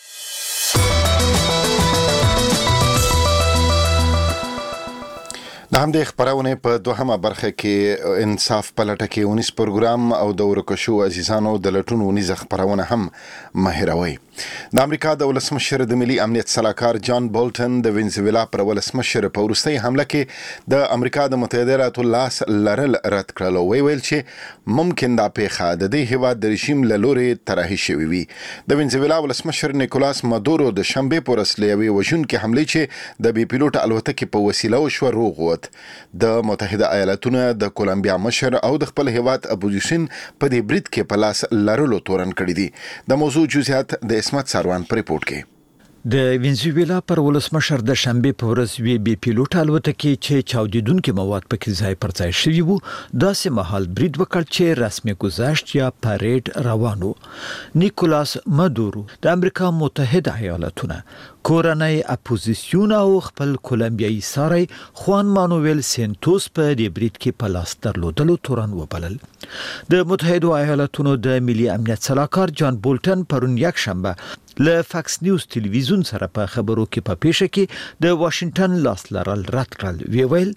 د همدې خبرونه په دوهمه برخه کې انصاف پلټه کې 19 پروګرام او د ورکشو عزیزانو د لټون 19 خبرونه هم مهیروي. د امریکا د ولسمشر د ملي امنیت سلاکار جان بولټن د وینزویلا پر ولسمشر په وروستۍ حمله کې د امریکا د متحده ایالاتو لاس لرل رد کړل او ویل چې ممکن دا پیښه د دې هیواد د رژیم له لوري طرحه شوې وي. د وینزویلا ولسمشر نیکولاس مادورو د شنبه پر اصلي وژونکو حمله چې د بي پیلوټ الوتکې په وسیله وشو روغوت. د متحده ایالاتونو د کولمبیا مشر او د خپل هیواد اپوزیشن په دې برید کې په لاس لرلو تورن کړی دي. د موضوع جزئیات د اسمت ساروان پر ریپورت کې. د وینزویلا پر ولسمشر د شنبه په ورځ وی بي پیلوټ الوتکې چې چاودیدونکو مواد پکې ځای پر ځای شوی وو داسې مهال برید وکړ چې رسمي گذشت یا پریډ روانو. نیکولاس مادورو د امریکا متحده ایالاتونو کورنۍ اپوزیسیون او خپل کولمبیایي ساری خوان مانویل سینتوس په دې برید کې په لاس درلودلو تورن وبلل. د متحده ایالاتونو د ملي امنیت سلاکار جان بولټن پرون یک شنبه له فاکس نیوز ټلویزیون سره په خبرو کې په پیښه کې د واشنگټن لاس لرل رد کړل. ویل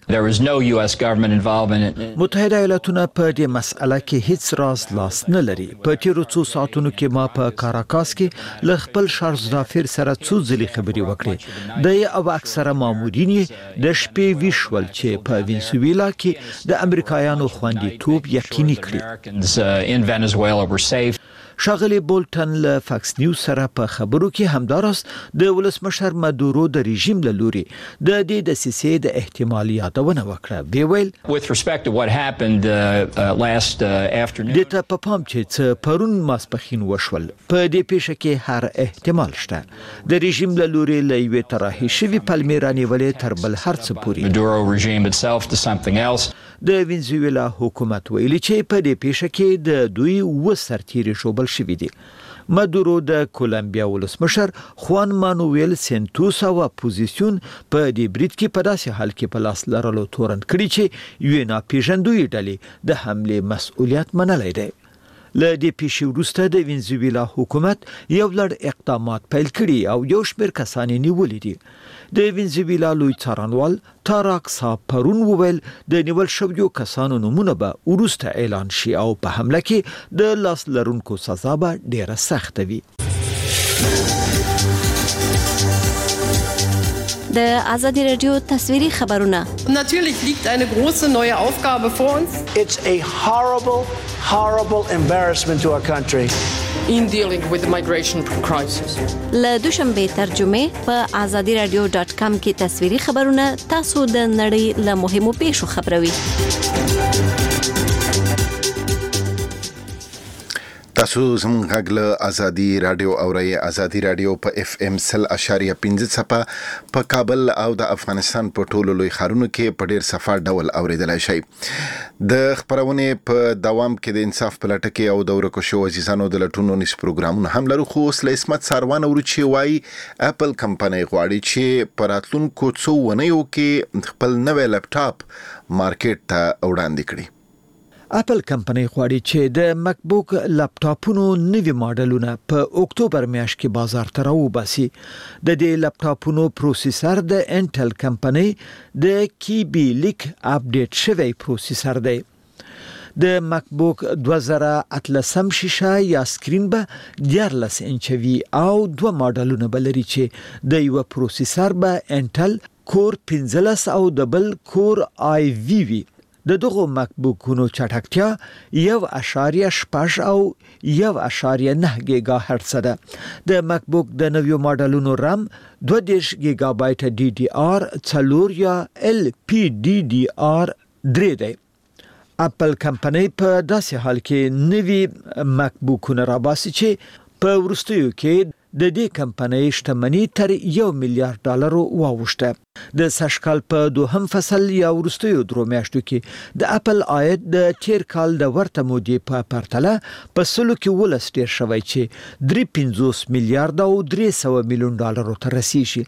متحده ایالاتونه په دې مسأله کې هیڅ راز لاس نه لري. په تیرو څو ساعتونو کې ما په کاراکاس کې له خپل شارزافیر سره څو ځلې خبرې وکړې. د او اکثره مامورین د شپې ویشول چې په وینزویلا کې د امریکایانو خوندیتوب یقیني کړي. شاغلی بولټن له فاکس نیوز سره په خبرو کې همداراز د ولسمشر مادورو د رژیم له لوري د دې دسیسې د احتمال یادونه وکړه. ویل د ته په پام چې پرون ماسپخین وشول په دې پیښه کې هر احتمال شته. د رژیم له لوري له یوې طرحې شوی پلمیرانی ولې تر بل هر څه پوري د وینزویلا حکومت ویلي چې په دې پیښه کې د دوی وسرتيري شوبل شوی دی. مادورو د کولمبیا ولسمشر خوان مانویل سینتوس او اپوزیسیون په دې برید کې په داسې حال کې په لاس لرلو تورن کړی چې یو نه پیژندوي ډلې د حمله مسؤلیت منلای دی. له دې پیښې وروسته د وینزویلا حکومت یو لړ اقدامات پیل کړي او یو شمېر کسان نیولې دي. د وینزویلا لوی څارنوال تاراک پرون وویل د نیول شویو کسانو نومونه به وروسته اعلان شي او په حمله کې د لاس لرونکو سزا به ډیره سخته وي. د آزادی رادیو تصویری خبرونه. Natürlich liegt eine große neue Aufgabe vor uns. It's a horrible embarrassment to our country. In dealing with the migration crisis. له دوشنبه ترجمه په azadiradio.com کې تصویری خبرونه تاسو د نړۍ له مهمو پیښو خبروي. تاسو زموږ غږ له ازادي رادیو اورئ. ازادي رادیو په FM 100.5 څپه په کابل او د افغانستان په ټولو لوی ښارونو کې په ډیر صفه ډول اوریدلای شئ. د خبرونه په دوام کې د انصاف پلټه کې او د ورکشو عزیزانو د لټونو نس پروګرامونه هم لرو. خو له اسمت ساروان ورچی وای اپل کمپنۍ غواړي چې پراتلونکو څو ونیو کې خپل نوې لپټاپ مارکیټ ته وړاندې کړي. اپل کمپنۍ غواړي چې د مکبوک لپټاپونو نوي ماډلونه په اکتوبر میاشت کې بازار ته راوباسي. د دې لپټاپونو پروسیسر د انټل کمپنۍ د کیبي لیک اپډیټ شوی پروسیسر دی. د مکبوک 2018 شیشه یا سکرین به 14 انچوي او دوه ماډلونه بلري چې د یو پروسیسر به انټل کور 15 او د بل کور آی وی وی. د دغه مکبوکونو چټکتیا 1.6 او 1.9 گیگا هرتز ده. د مکبوک د نویو ماډلونو رام 2 گیگا بایت ډي ډي آر 4 یا ال پی ډي ډي آر 3 دی. اپل کمپنۍ په داسې حال کې نوی مکبوکونه راباسي چې په وروستیو کې د دې کمپنۍ شتمنۍ تر $1 میلیارډ واوښته. د سشکال په دوهم فصل یا وروستیو درو میاشتو کې د اپل عاید د تیر کال د ورته مودې په پرتله په سلو کې ولس ډیر شوی چې $350 میلیارډ او $300 میلیون ته رسیږي.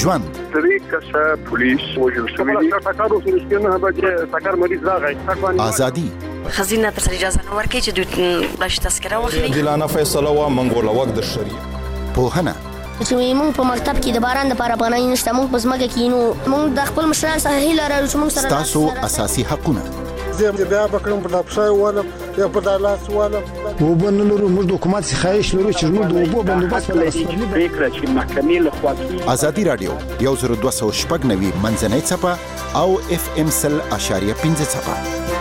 ژوند درې کسه پولیس وژل شوي دي ټاکارو سرسکینه به ټاکار مریض راغی ازادي خزینه تر اجازه نه ورکړي چې دوی بلش تذکره واخلي دلانه فیصله وا منګول وخت د شریعه پوهنه چې موږ په مکتب کې د باران د لپاره پناه نشته موږ په ځمکه کې نو موږ د خپل مشران سره هیله لرو چې موږ سره تاسو اساسي حقونه زه بیا بکرم په دپښای ولم یا په دالاس ولم وبنلرو موږ د حکومت څخه خواهش لرو چې موږ د اوبو بندوبست په لاس پریکړه چې محکمې له خوا ازادي رادیو 1290 منځنۍ صفه او FM 100.5 صفه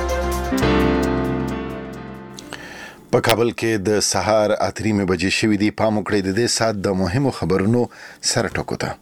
په کابل کې د سهار 8:30 بجې شوې دي پام وکړئ د دې سات د مهمو خبرونو سره ټکو ته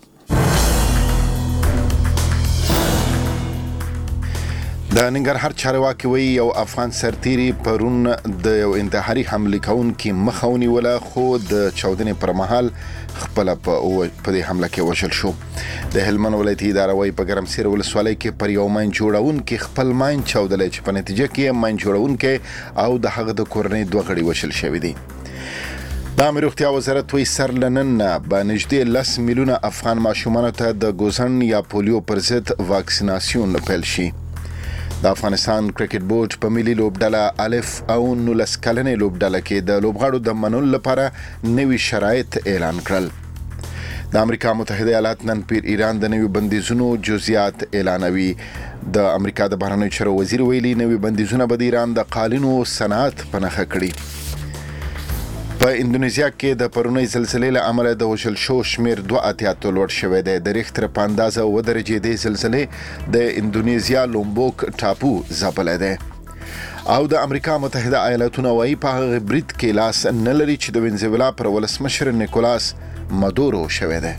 د ننګرهار چارواکي وایي یو افغان سرتیري پرون د یو انتحاري حمله کوونکي مخه ونیوله خو د چاودنې پر مهال خپل په دې حمله کې وشل شو د هلمند ولایتي اداره وایي په ګرمسیر ولسوالۍ کې پر یو ماین جوړونکي خپل ماین چاودلی چې په نتیجه کې ماین جوړونکي او د هغه د کورنۍ 2 غړي وشل شوي دي د امریکا روغتیا وزارت وایي سر لنن به نږدې 10 میلیونه افغان ماشومانو ته د ګوزن یا پولیو پر ضد واکسیناسیون پیل شي د افغانستان کرکټ بورډ په ملي لوبډله الف او 19 کلنې لوبډله کې د لوبغاړو د منلو لپاره نوي شرایط اعلان کړل د امریکا متحده ایالات نن پیر ایران د نوي بندیزونو جزئیات اعلانوي د امریکا د بهرنیو چارو وزیر ویلي نوي بندیزونه به د ایران د قالینو صنعت په نښه کړي په اندونیزیا کې د پرونی زلزلې له امله د وشل شو شمیر 2.8 لوړ شوی دی د ریختر په اندازه 2 درجې د زلزلې د اندونیزیا لومبوک ټاپو ځپلی دی او د امریکا متحده ایالاتونه وایي په هغه برید کې لاس نه لري چې د وینزویلا پر ولسمشر نیکولاس مادورو شوی دی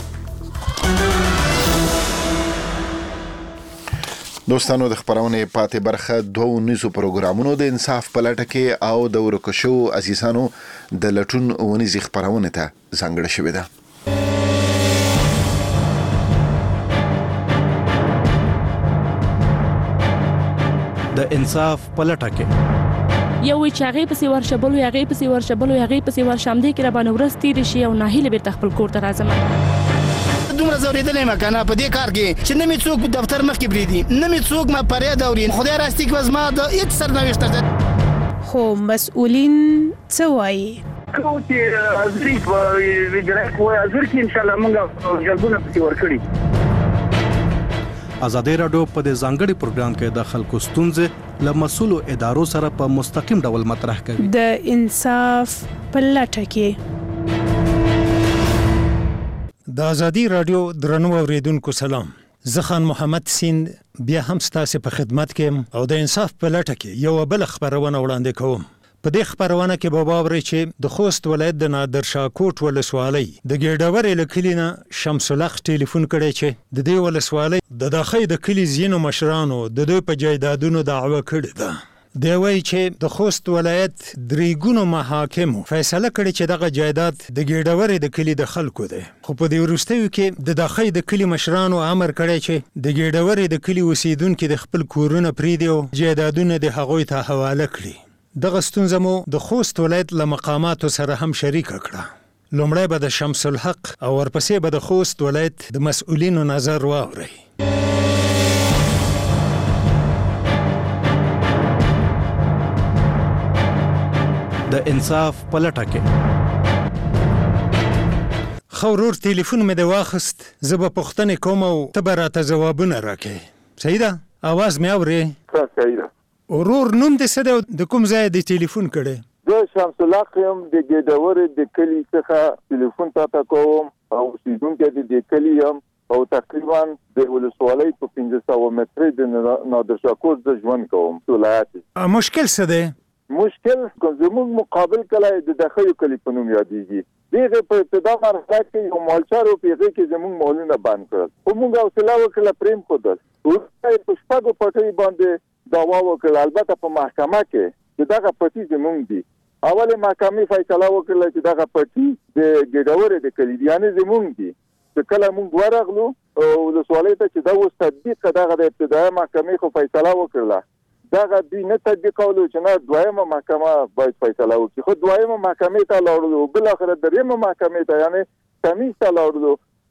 دوستانو د خبرونه پاتې برخه 2 نيزو پروګرامونو د انصاف په لټه کې او د ورکشو عزیزانو د لټون ونیزي خبرونه ته ځانګړې شوې ده د انصاف په لټه کې یو چاغې پسې ورشبلو یاغې پسې ورشبلو یاغې پسې ورشامدې کې را باندې ورستې شي او ناهیله به تخپل کور ته راځم دومره زوریدلې مکنه په دې کار کې چې نه می څوک دفتر مخ کې بریدي نه می څوک ما پرې دوري خدای راستي کې وزما د هیڅ سرنوشت ده خو مسؤلین څه وایي کو چې ازري په ویجرای کوه ازر کې ان شاء الله موږ جلبونه پسې ورکړي ازادي رادیو په دې ځانګړي پروګرام کې د خلکو ستونزې له مسؤلو ادارو سره په مستقیم ډول مطرح کوي د انصاف په لټه کې د ازادي رادیو درنو اوریدونکو سلام زه خان محمد سین بیا هم ستاسو په خدمت کې او د انصاف په لټه کې یو بل خبرونه وړاندې کوم په دې خبرونه کې به باوري چې د خوست ولایت د نادر شاه کوټ ولسوالۍ د ګیډور لکلینا شمس الله ټلیفون کړی چې د دې ولسوالۍ د داخې د کلی زینو مشرانو د دوی په جایدادونو دعوه کړې ده دی وایي چې د خوست ولایت درېګونو محاکمو فیصله کړې چې دغه جایداد د ګیډور د کلی د خلکو دی خو په دې وروستیو کې د داخې د کلی مشرانو امر کړی چې د ګیډور د کلی اوسیدونکو د خپل کورونه پریدي او جایدادونه د هغوی ته حواله کړي دغه ستونزه مو د خوست ولایت له مقاماتو سره هم شریک کړه لومړی به د شمس الحق او ورپسې به د خوست ولایت د مسؤلینو نظر واورئ د انصاف په لټه کې خورور ټلیفون مې د واخست زه به پوښتنې کوم او ته به راته ځوابونه راکې صحیح ده اواز مې اورې صحیح ده ورور نوم دې څه دی د کوم ځای د ټلیفون کړې د شمس الله قیم د ګډور د کلی څخه ټلیفون ته کوم او سیدونکو د کلی هم او تقریبا د ولسوالۍ په 1500 متر د نادر شاه کوټ د ژوند کوم ولایت مشکل څه دی مشکل زموږ مقابل کله د داخلي کلی په نوم یادېږي دغه په ابتدا مرحله کې یو مالچارو پیغه کې زموږ مولونه بند کړل او موږ حوصله وکړه پریم خودل او په شپږو پټي باندې دعوا وکړه البته په محکمه کې چې دغه پټي زموږ دي اوله محکمه فیصله وکړه چې دغه پټي د ګډور د کلی یعنی زموږ دي چې کله موږ ورغلو او د سوالې ته چې دا اوس تطبیق دغه د ابتدایي محکمې خو فیصله وکړه دغه دوی نه تطبیقولو چې نه دویمه محکمه باید فیصله وکړي خو دویمه محکمې ته لاړو بل اخر دریمه محکمې ته یعنی تمیز ته لاړو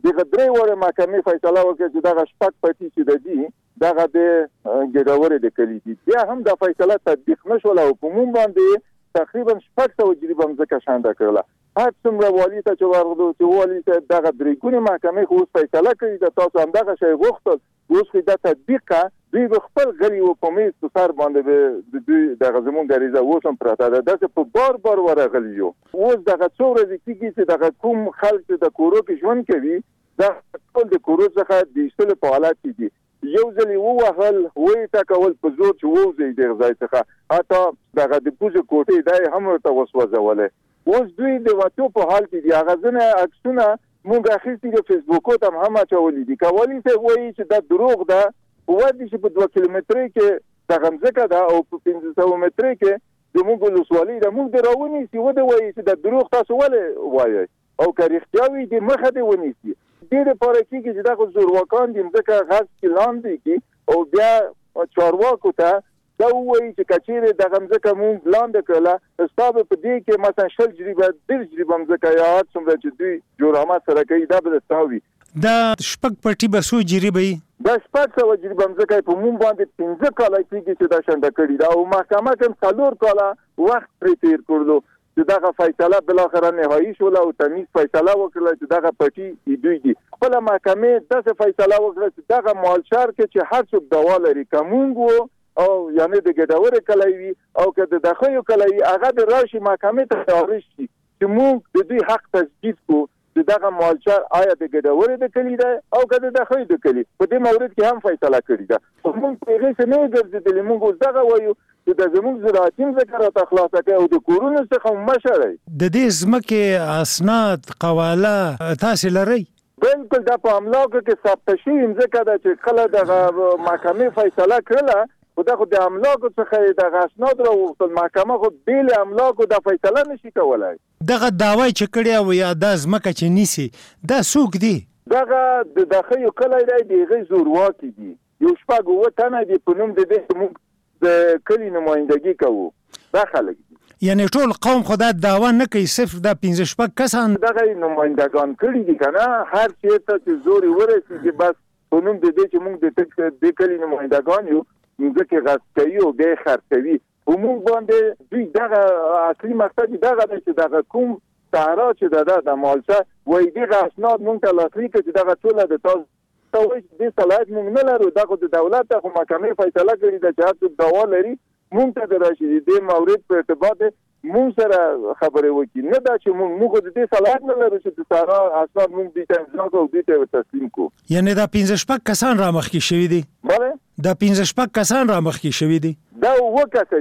د غدري وره محکمې فیصله وکړه چې دا شپږ پټي چې د دي دا د ګډورې د کلی دي بیا هم د فیصله تطبیق نشول او په موږ باندې تقریبا 600 جریبه مځکه شانده کړله هر څومره والی ته چې ورغلو چې والی ته دغه درېګونې محکمې خو اوس فیصله کړې ده تاسو همدغه شی غوښتل اوس خو دا تطبیق دوی به خپل غړي و په میز په سر باندې د دوی دغه زموږ غریزه اوس هم پراته ده داسې په بار ورغلي یو اوس دغه څو ورځې کېږي چې دغه کوم خلک چې د کورو کې ژوند کوي دا ټول د کورو څخه د ایستلو په حالت کې دي یو ځل ووهل وې تا کول په زور چې ووځي دغه ځای څخه حتی دغه د پوزې کوټې دای هم ورته وسوځولې اوس دوی د واتو په حال کې دي هغه ځنه عکسونه مونږ اخیستي د فیسبوک ته هم اچولې دي کولی څه وایي چې دا دروغ ده وایي چې په 2 کیلومتري کې د غمزه ده او په 500 متري کې د مونږ لوسوالي د مونږ دراونی سی وده وایي چې دا دروغ تاسو ولې وایي او کریختیاوي د مخه دی ونیسي د لپاره کېږي چې دا زورواکان د مځکه غاز کې لاندې کې او بیا چارواکو ته دا وایي چې کچېره د غمزه مونږ لاندې کړله ستاسو په دې کې مثلا شل جریبه د جریبه مځکه یا څومره چې دوی جوړامات سره کوي دا به تاسو دا شپږ پټي بسو جریبه دا شپږ جریبه مځکه په مونږ باندې 15 کال کېږي چې دا شنده کړی دا او محکمه کوم 4 کال وخت پرې تیر کړلو چې دغه فیصله بل اخر نهایی شول او تمیز فیصله وکړه چې دغه پټي دوی دي خپل محکمه دغه فیصله وکړه چې دغه مالشار کې چې هر څوک دوا لري کومونګو او یعنی د ګډوره کلوي او که د دخیو کلوي هغه د راشي محکمه ته تاریخ شي چې موږ د دوی حق تثبیت کو چې دغه مالشار آیا د ګډوره د کلی ده او که د دخیو د کلی په دې مورد کې هم فیصله کړې ده موږ په هغه څه نه ګرځېدل موږ دغه وایو چې د زموږ زراعتي ذکر او اخلاص کوي او د کورونو څخه مشري د دې ځمکې اسناد قواله تاسو لري بالکل دا په املاکو کې ثبت شوی ځکه دا چې کله د محکمې فیصله کړله خو د املاکو څخه د اسناد راوړل محکمه خو بیل املاکو د فیصله نشي کولای دغه داوی چې کړی او یا د ځمکه چې نیسی دا څوک دی دغه د دخیو کله دی غي زورواکي دي یو شپږ وطن دی په نوم د دې د کلی نمائندګي کوو دا خلک دي یعنی ټول قوم خدا داوا نه کوي صرف د 15 شپږ کسان دغه نمائندګان کړي دي کنه هر څه ته زوري ورسېږي بس په نوم د دې چې موږ د کلی نمائندګان یو ځکه غاستوي او به خرڅوي موږ باندې دوی دغه اصلي مقصد دغه چې دغه کوم سارا چې د مالشه وای دي اسناد موږ ته لاسلیک چې دغه ټول د تاسو ته د صلاحیت موږ نه لرو دغه د دولت ته محکمې فیصله کړې ده چې هر دوا لري موږ ته درشي د مورد په ارتباط موږ سره خبرې وکړي نه دا چې موږ د دې صلاحیت نه لرو چې سارا اسناد موږ دې ته ځنګو او دې ته تسلیم کو یعنی دا 15 شپږ کسان را مخکې شوی دي بله دا 15 شپږ کسان را مخکې شوی دي دا وکړه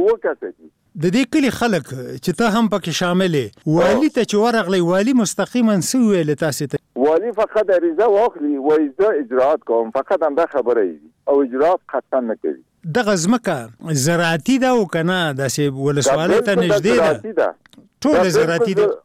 دي د دې کلی خلک چې ته هم پکې شاملې والی ته چې ورغلی والی مستقیما څه ویل تاسو ته والی فقط اجازه واخلي وایي زه اجراءات کوم فقط هم دا خبره او اجراءات قطعا نه کوي دغه ځمکه زراعتي ده او کنه داسې ولسوالۍ ته نږدې ده ټول زراعتي ده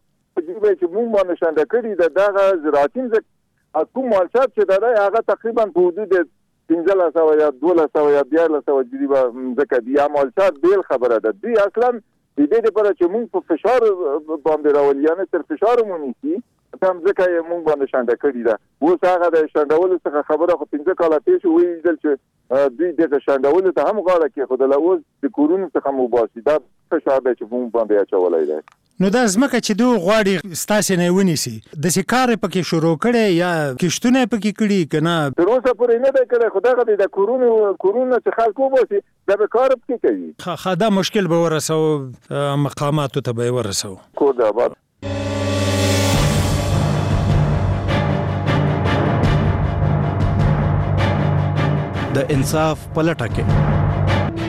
چې موږ باندې شانده کړي دغه زراعتي ځکه کوم مالشات چې دا هغه تقریبا په حدود 1500 یا 1200 یا 1400 جریبه ځکه دی مالشات بیل خبره ده دی اصلا د دې لپاره چې موږ په فشار باندې راولي یعنی تر فشار مونږ هم ځکه موږ باندې شانده کړي ده اوس هغه د شاندولو څخه خبره خو 15 کاله تېر ویل چې دوی د شاندولو ته هم غاړه کې خو د اوس د کورونو څخه مباسي دا فشار به چې موږ باندې اچولای دی نو دا ځمکه چې دوی غواړي ستاسو نه ونیسي د سکار پکې شروع کړي یا کښتونه پکې کړي کنه تر اوسه پورې نه ده کړی خدای د کورونو چې خلکو وباسي دا به کار پکې کوي خدا مشکل به ورسو مقاماتو ته به ورسو کو دا بعد د انصاف پلټه کې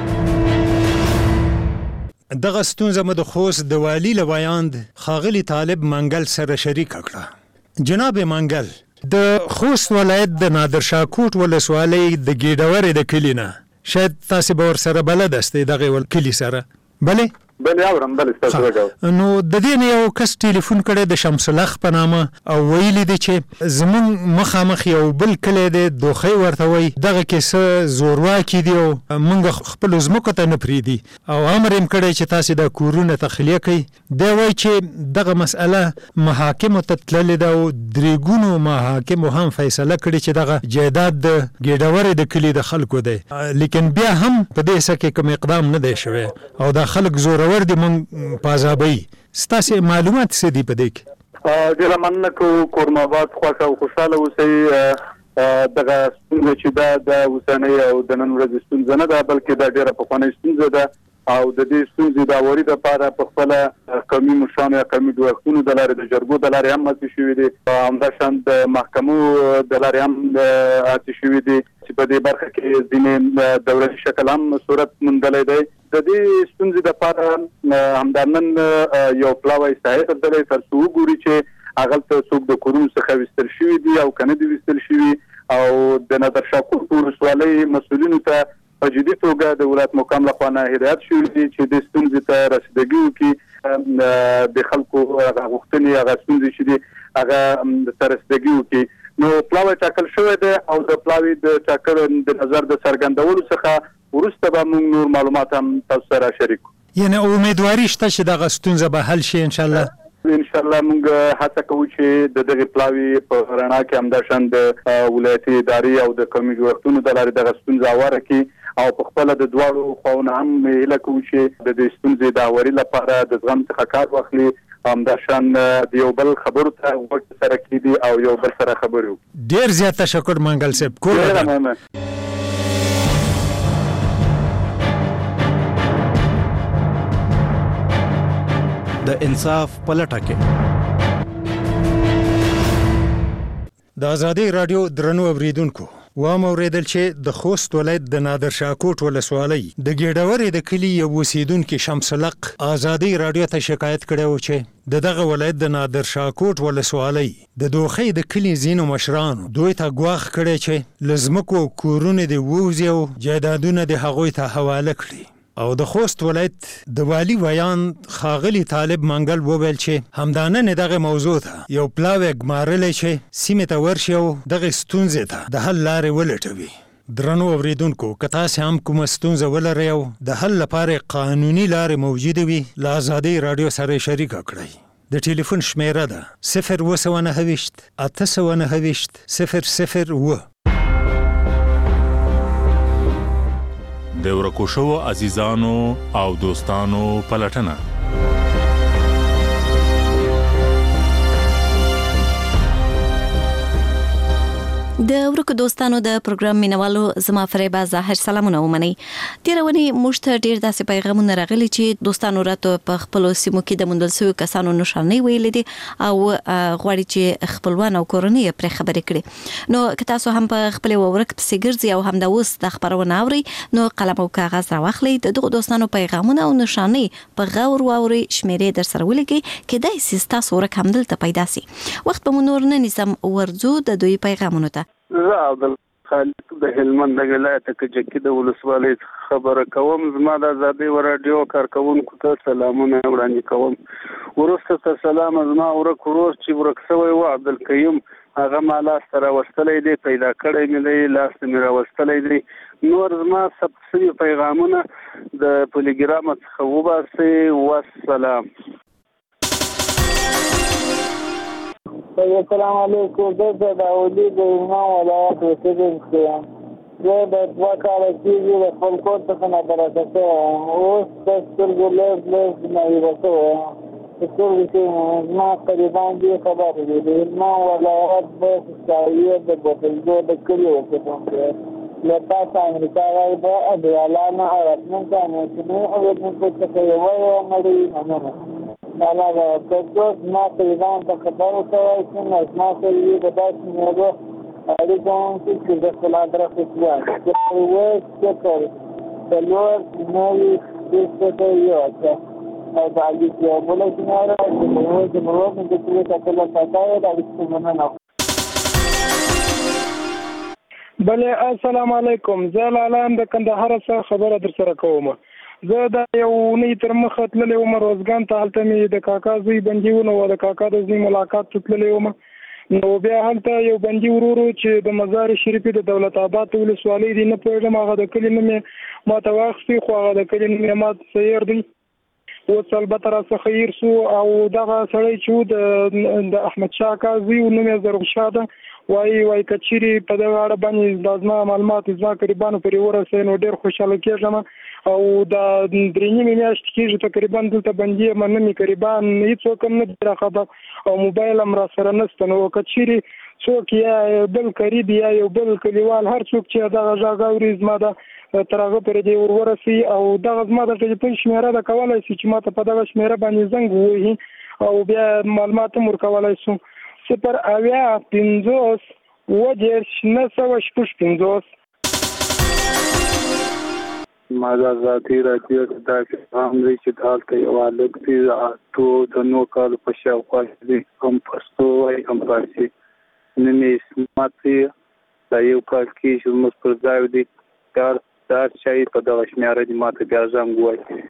دغه ستونزه مو د خوست د والی له وایاند خاغلی طالب منګل سره شریک کړه جناب منګل د خوست ولایت د نادر شاه کوټ ولسوالۍ د ګیډورې د کلینا شاید تاسو به ور سره بلد استئ دغه ول کلی سره بله بل اورم بل تاسو وګورئ. نو د دې نه یو کس ټلیفون کړي د شمس الحق په نامه او ویلي دي چې زمون مخامخ یو بل کلی دی دوخی ورته وای دغه کیسه زورواکي دی او موږ خپل زمکه ته نه پریدي او امر هم کړی چې تاسو د کورونه تخلیه کړئ. دا وایي چې دغه مسأله محاکمو ته تللې ده او درېګونو محاکمو هم فیصله کړې چې دغه جایداد د ګېډورې د کلي د خلکو دی، لیکن بیا هم په دې څه کې کوم اقدام نه دی شوی او دا خلک زورور دي موږ په عذابوي. ستاسې معلومات څه دي په دې کې؟ ډېره مننه کوو. کورماباد خوښ او خوشحاله اوسئ. دغه ستونزه چې دا د اوسنۍ او د نن ورځې ستونزه نه ده، بلکې دا ډېره پخوانۍ ستونزه ده او د دې ستونزې د اوري لپاره په خپل قومي مشرانو یا قومي جوړښتونو د لارې د جرګو د لارې هم هڅې شوې دي، همداشان د محکمو د لارې هم هڅې شوې دي چې په دې برخه کې ځینې دولتي شکل هم صورت موندلی دی. د دې ستونزې لپاره همدا نن یو پلاوی ساحې ته تللی تر څو وګوري چې هغلته څوک د کورونو څخه ویستل شوي دي او که نه دي ویستل شوي، او د نادر شاه کوټ ولسوالۍ مسؤلینو ته په جدي توګه د ولایت مقام لخوا نه هدایت شوي دي چې د ستونزې ته رسیدګي وکړي، د خلکو هغه غوښتنې هغه ستونزې چې دي هغه ته رسیدګي وکړي. نو پلاوی ټاکل شوی دی او د پلاوی د ټاکلو د نظر د څرګندولو څخه وروسته به موږ نور معلومات هم تاسو سره شریک کړو. یعنی امیدواري شته چې دغه ستونزه به حل شي انشاءالله؟ انشاءالله موږ هڅه کوو چې د دغه پلاوی په رڼا کې همداشان د ولایتي ادارې او د قومي جوړښتونو د لارې دغه ستونزه هواره کړي او په خپله د دواړو خواوو هم هیله کوو چې د دې ستونزې د هواري لپاره د زغم څخه کار واخلي، همداشان د یو بل خبرو ته غوږ سره کیدي او یو بل سره خبرې وکړي. ډېر زیات تشکر منګل صاحب. ډېره مننه. د انصاف پلټه کې د ازادي رادیو درنو اوریدونکو واوریدل چې د خوست ولایت د نادر شاه کوټ ولسوالۍ د ګېډورې د کلي یو اوسیدونکي شمس الحق ازادي رادیو ته شکایت کړی و چې دغه ولایت د نادر شاه کوټ ولسوالۍ د دوخی د کلي ځینو مشرانو دوی ته ګواښ کړی چې له ځمکو کورونه دې ووځي او جایدادونه دې هغوی ته حواله کړي. او د خوست ولایت د والی ویان خاغلی طالب منګل وویل چې همدانه دغه موضوع ته یو پلاوی ګمارلی چې سیمې ته ورشي او دغه ستونزې ته د حل لارې ولټوي. درنو اوریدونکو که تاسې هم کومه ستونزه ولرئ او د حل لپاره قانوني لارې موجودې وي له ازادۍ راډیو سره یې شریکه کړئ. د ټلیفون شمیره ده 029 829 002. د ورکو شوو عزیزانو او دوستانو پلټنه. د ورکو دوستانو د پروګرام مینوالو زما فریبا ظاهر سلامونه ومني. تیرونی موږ ته ډیر داسې پیغامونه راغلي چې دوستانو راته په خپل سیمو کې د موندل شویو کسانو نشانې ویلې دي او غواړي چې خپلوان او کورنۍ پرې خبرې کړي. نو که تاسو هم په خپل ورک پسې ګرځي او هم د اوس د خبرونه اوري نو قلم او کاغذ راواخلئ، د دغو دوستانو پیغامونه او نشانې په غور واوري، شمیرې در سره ولیکئ، کېدای شي ستاسو ورک همدلته پیدا شي. وخت به مو نور نه نیسم، ورځو د دوی پیغامونو ته. زه عبدالخالق د هلمند د ولایت کجکي د ولسوالۍ خبره کوم. زما د ازادۍ راډیو کارکوونکو ته سلامونه وړاندې کوم. وروسته ته سلام زما ورک ورور چې ورک شوی و عبدالقیوم، هغه ما لاس ته راوستلی دی، پیدا کړی مې دی، لاس ته مې راوستلی دی. نور زما ثبت شوي پیغامونه د پلیګرام څخه وباسئ. والسلام. السلام علیکم. زه د اولي د امام ولایت اوسېدونکی یم. زه د 2 کاله کېږي د خپل کور څخه نابرابر شوی یم. اوس د سترګو لږ ناهیله شوی یم. په سترګو کې زما قریبان دې خبرې دي. د امام ولایت د سایې د بوتلګو د کلي اوسېدونکی یم. له تاسو امریکا غږ د ادیالانو او راتلونکي امریکایي اورېدونکو څخه یوه نړۍ مننه. علاوه کڅوړ ما ته ځان ته خبرو کوي چې ما ته یې د داسې موضوع اړیکه چې د خپل ادرس ځوان چې وایي چې د لور نوې څه ته یو او د اړیکې یو بل څه نه راځي چې موږ د دې څه په لټه کې د اړیکې مننه. بله السلام علیکم. زه لاله د کندهار څخه خبره در سره کوم. زه دا یو نه تر مخه تللی وم روزګان ته، هلته مې د کاکا زوی بندي ونه و، د کاکا د زوی ملاقات ته تللی وم. نو بیا هلته یو بندي ورورو چې د مزار شریفي د دولت آباد ولسوالۍ دی، نه پوهېږم هغه د کلي نوم یې ما ته واخیستې، خو هغه د کلي نوم یې ما ته سیر دی. اوس البته راڅخه هیر سو، او دغه سړی چې د احمدشاه اکا زوی نوم یې زرغشاه ده، وایي که چیرې په دغه اړه باندې دا زما معلومات زما قریبانو پرې ورسوي نو ډېر خوشحاله کېږم. او دا 3 میاشتې کېږي تقریبا دلته بندي یم، نه مې قریبان هېڅوک هم نه دي راخبر، او موبایل هم راسره نشته. نو که چیرې څوک یا بل قریب یا یو بل کلیوال هر څوک چې دغه غږ اوري زما د تر هغه پورې دې ورسي، او دغه زما د ټلیفون شمېره ده، کولی شي چې ما ته په دغه شمېره باندې زنګ ووهي او بیا معلومات هم ورکولی شو. 080 50 ما د ذاتي راډیو د هم لري چې دالته یو الګ دي ټو د نو کال په شاوخوا دي، هم پښتو وايي هم فارسي. نن یې سماتي دا یو کال کې چې موږ پر ځای دي کار شي په دغه شمیره دي ماته بیا زنګ وایي.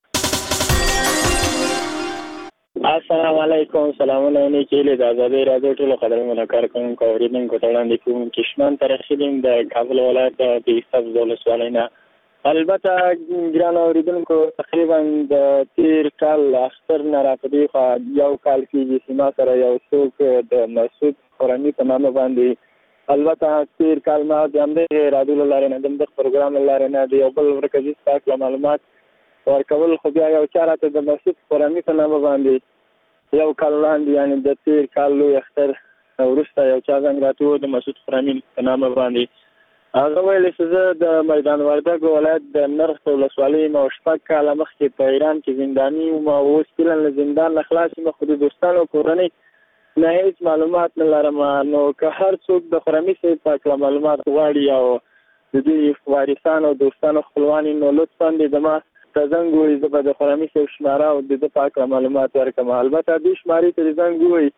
السلام علیکم، سلامونه نه کېله د آزادۍ راډیو ټولو قدرمنو کارکونکو اوریدونکو ته وړاندې کوم چې شمن تر رسیدم د کابل ولایت د سبز ولسوالۍ نه. البته ګران اوریدونکو تقریبا د تیر کال اختر نه راپدې خو یو کال کېږي چې ما سره یو څوک د مسعود خرمي په نامه باندې، البته تیر کال ما د همدې راډیو له لارې نه د همدغه پروګرام له لارې نه د یو بل مرکزي ستاک له معلومات ورکول، خو بیا یو چا راته د مسعود خرمي په نامه باندې یو کال وړاندې یعنې د تیر کال لوی اختر وروسته یو چا زنګ راته و د مسعود خرمي په نامه باندې. هغه ویل چې زه د میدان وردګ ولایت د نرخ ولسوالۍ یم او 6 کاله مخکې په ایران کې زنداني وم، او اوس فعلا له زندان نه خلاص یم، خو د دوستانو کورنۍ نه هیڅ معلومات نه لرم. نو که هر څوک د خرمي صاحب په هکله معلومات غواړي او د دوی وارثان او دوستانو خپلوان نو لطفا دې زما ته زنګ ووایي، زه به د خرمي صاحب شماره او د ده په هکله معلومات ورکړم. البته دې شمارې ته دې زنګ ووایي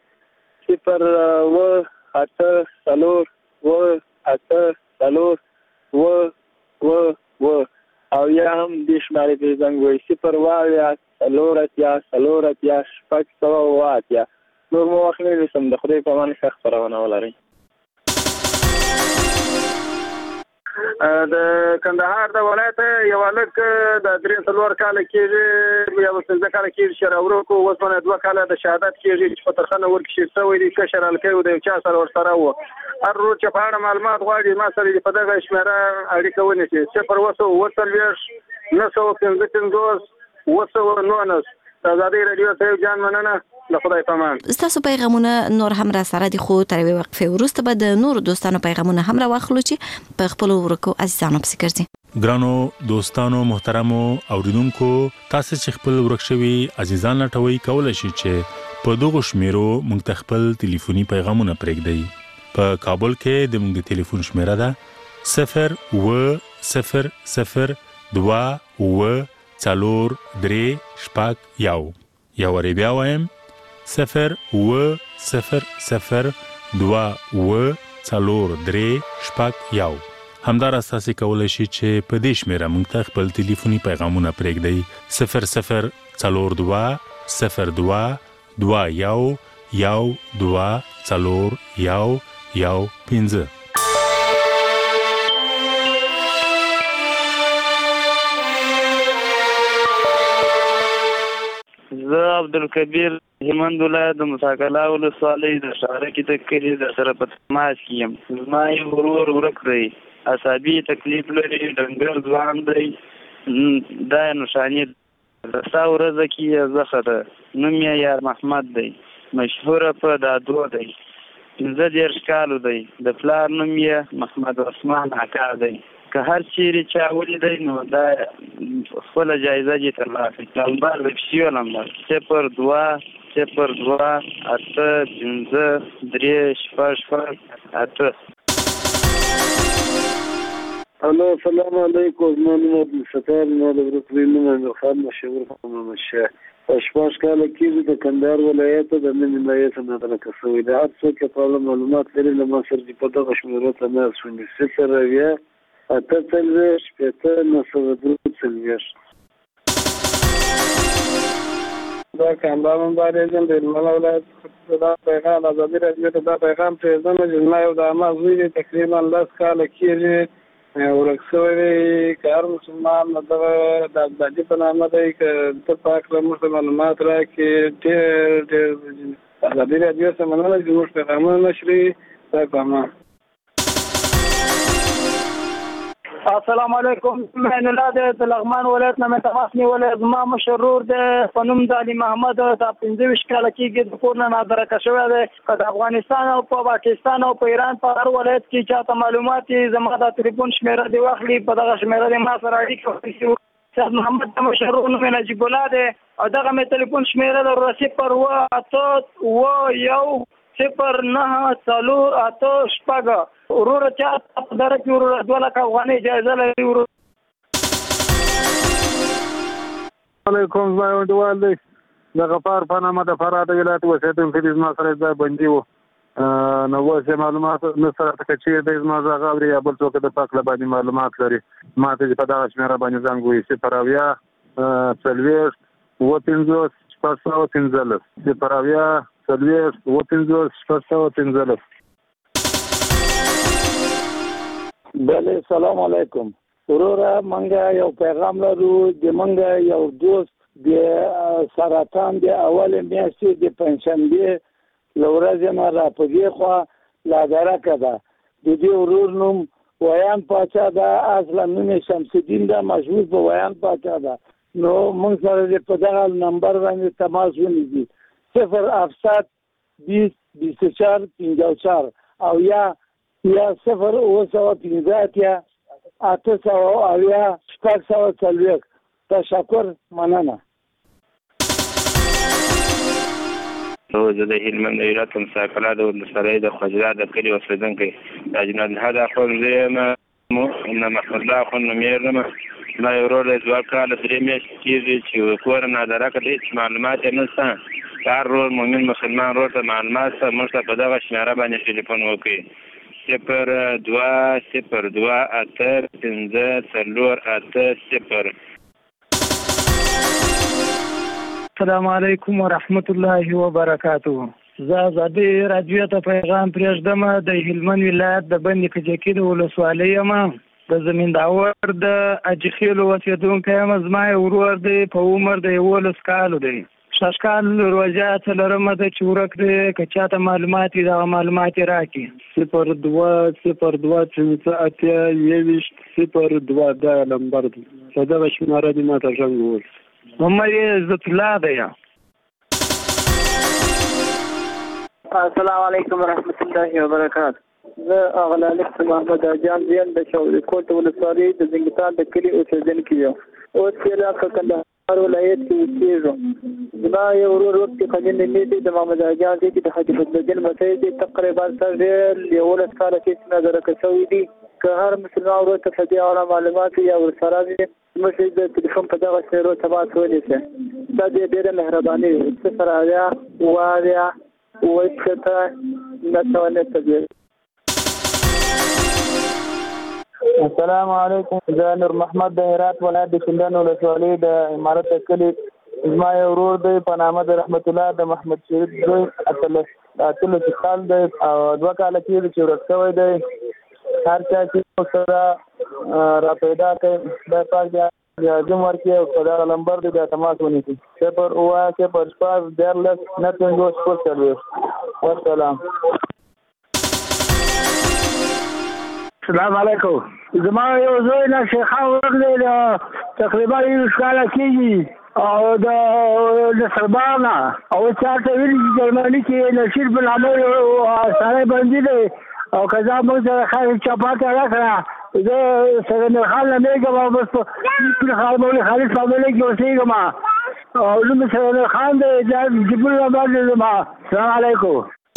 0 او یا هم دې شمارې ته زنګ ووایي 0 نور مو وخت نه نیسم، د خدای په امان ښه خپرونه ولرئ. د کندهار د ولایت یو هلک د 3-4 کاله کېږي یا 15 کاله کېږي چې راورکو، اوس باندې 2 کاله د شهادت کېږي چې په ترخه نه ورکشي شوی دی. کشر هلکی و د یو چا سره ورسره و. هر ورور چې په اړه معلومات غواړي ما سره په دغه شمېره اړیکه ونیسي 0 د آزادۍ راډیو صاحب جان مننه، د خدای په امان. ستاسو پیغامونه نور هم را سره دي، خو تر یوې وقفې وروسته به د نورو دوستانو پیغامونه هم راواخلو چې په خپلو ورکو عزیزانو پسې ګرځي. ګرانو دوستانو محترمو اوریدونکو، تاسو چې خپل ورک شوي عزیزان لټوي کولای شئ چې په دغه شمیرو موږ ته خپل ټلیفوني پیغامونه پرېږدئ. په کابل کې د موږ د ټلیفون شمیره ده 0-0-0-2-4-3-1. یا وری بیا وایم 0-0-0-2-4-3-1. همدار اساسي کولای شي چې په دې شمیره موږ ته خپل ټلیفوني پیغامونه پرېږدئ 0-0-02-2-1-2-4-1-1-5. زه عبدالکبیر هلمند ولایت د مساکلا ولسوالۍ د شارکې د کلي د سره په تماس کې یم. زما یو ورور ورک دی، عصبي تکلیف لري، ډنګر ځوان دی، دا یې نښانې ده. ستا ورځه کې یې زخه ده، نوم یې یار محمد دی، مشهوره په دادو دی، 15 کالو دی، د پلار نوم یې محمد عثمان اکا دی. که هر چیرې چا ولیدی نو دا خپله جایزه دې ترلاسه کړي. نمبر د پیسیو نمبر 02-8-5-3-6-8. الو السلام علیکم، زما نوم عبدالستار، ما د ورکوي نوم امیرخان مشهور محمد شاه. په 6 کاله کېږي د کندهار ولایت د نوي نایت نه درکه شوی دی. هر څوک یې په اړه معلومات لري له ما سره دې په دغه شمېرو تماس ونیسي 0-8-5-9-3. دا کامران مبارزم د هلمند ولایت دا پیغام ازادي راډیو ته دا پیغام پرېږدم چې زما یو د عامه زوی دی تقریبا 10 کاله کېږي ورک شوی دی که هر مسلمان دغه د ابدالي په نامه دی که ته پاک له موږ ته معلومات راکړي ډېر ازادي راډیو څخه مننه چې زموږ پیغامونه نشري دا کومه. السلام علیکم من الله د لغمان ولایت نه تماس نیولې زما مشرور د فنوم د علي محمد د 15 کال کېږي د کورن نظر کښوی دی د افغانستان او په پاکستان او په ایران په هر ولایت کې چاته معلومات زما د ټلیفون شمیره دی واخلي په دغه شمیره د ما سره اړیکه ونیسي. استاد محمد د مشرور نوم نجیب الله دی او دغه مې ټلیفون شمیره د 0 ورور چا په دره کې ورور 2 لک افغانۍ جایزه لري. علیکم زما ډوال دی د غفار په نامه د فراه د ولایت اوسېدونکی دی. زما سره ځای بندي و نو اوس معلومات نه سره ته چې د زما زغ اوري یا بل څوک د پاک له باندې معلومات لري ما ته په دغه شمیره باندې زنګ وایي 0 بله سلام علیکم وروره منګه یو پیغام لرو د منګه یو دوست د سرطان د اول میاشتې د پنځشنبه لورځ نه را پدې خو لا درکه ده د دې ورور نوم ویان پاچا ده اصلا نوم شمس الدین ده مشهور په ویان پاچا ده نو موږ سره په دغه نمبر باندې تماس ونیسي 07 20 24 54 او یا 0 تشکر مننه. زه د هلمند ولایت مساکله د ولسوالۍ د خجله د کلي اوسېدونکی د اجناد الهدى اخوندزی یم محمد الله اخوند نومېږم. زما یو ورور دی 2 کاله 3 میاشتې کېږي چې کور نادرکه دی هېڅ معلومات یې نشته. هر ورور مؤمن مسلمان ورور ته معلومات شته موږ ته په دغه شمېره باندې ټلیفون وکړي 02-02-8-5-4-8-0. السلام علیکم ورحمت الله وبرکاته. زه ازادي راډیو ته پیغام پرېږدم د هلمند ولایت د بند کجکي د ولسوالۍ یم د زمینداور د اجخیل اوسېدونکی یم. زما یو ورور دی په عمر د 11 کالو دی. شاشکال روزه څلورم د چورک دی که چاته معلومات دي دغه معلومات راکړي 02-08-21-02 دا نمبر دی په دغه شماره دې ماته زنګ ووهئ. محمد عزت الله دی. السلام علیکم ورحمت الله وبرکاته. زه اغلالک محمد اجان زیم د شاولی کوټ ولسوالۍ د زنګتان د کلي اوسېدونکی یم. اوس یې راکړه کندهار ولایت کې اوسېږم. زما یو ورور وخت خلیل نیدي د محمد اجان دی چې د حاجي فضلالدین مسعود دی تقریبا سره 11 کاله کې نظر کښوی دی که هر مسلمان ورور ته په دې اړه معلومات یا ورسره وي موږ د ټلیفون په دغه شمیرو تماس ونیسئ. دا ډېره مهرباني وي 0 السلام علیکم. زه نور محمد د هرات ولایت د شندن ولسوالۍ د امارت کلي زما یو ورور دی په نامه د رحمت الله د محمد شریف زوی اتلس کال دی او 2 کاله کېږي چې ورک شوی دی. هر چا چې سره را پیدا کړي د پاک جم ورکړي او په دغه نمبر دی بیا تماس ونیسي 0-0-5-14-9-4. والسلام. السلام علیکم. زما یو زوی نه شیخا ورک دی تقریبا 20 کاله کېږي او د سربانا او چاته ویلي چې جرمني کې نشیر بن عمر سړی بندي دی او کذا موږ سره خالد چپاته راکړه. زه سرنر خان نه میږم او بس په خالد فامیلۍ کې اوسېږم او نوم سرنر خان دی دا جبري باندې زما. السلام علیکم.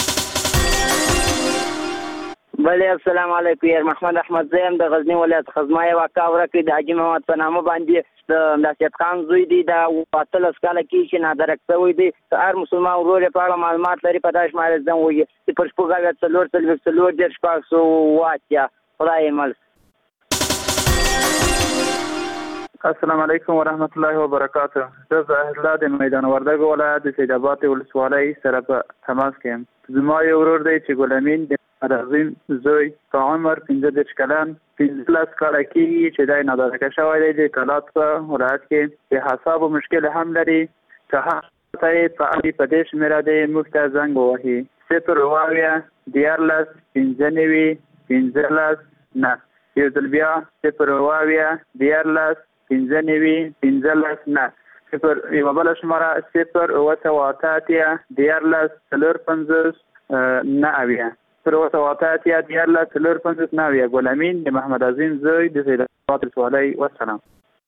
بله السلام علیکم. یار محمد احمد زیم د غزنی ولایت خزما یو واقع ورکړي د حاجي محمد په نامه باندې د نصیحت خان زوی دی دا 13 کاله کې چې نادرک شوی دی. هر مسلمان ورور په اړه معلومات لري په داش مال زنګ وایي چې پر شپږاویا څلور ډېر شپږ سو واچیا خدای مل. السلام علیکم ورحمت الله وبرکاته. زه ظاهر الله د میدان وردګ ولایت د سید آباد ولسوالۍ سره په تماس کې یم. زما یو ورور دی چې ګل امین د رغزین زوی په عمر 15 کلن 15 کاله کېږي چې دی نادرکه شوی دی د کلات په ولایت کې د حساب مشکل هم لري. که هغه ته یې په عادي په دې شمېره دی موږ ته زنګ ووهي 0 14 15 15 نه یو ځل بیا 0 14 15 15 نه صفر یو بل شماره 0 وتواتاتیا 14 نه اویا 0 وتواتاتیا 14 نه اویا. ګل امین د محمد عظیم زوی د سید آباد ولسوالۍ. والسلام.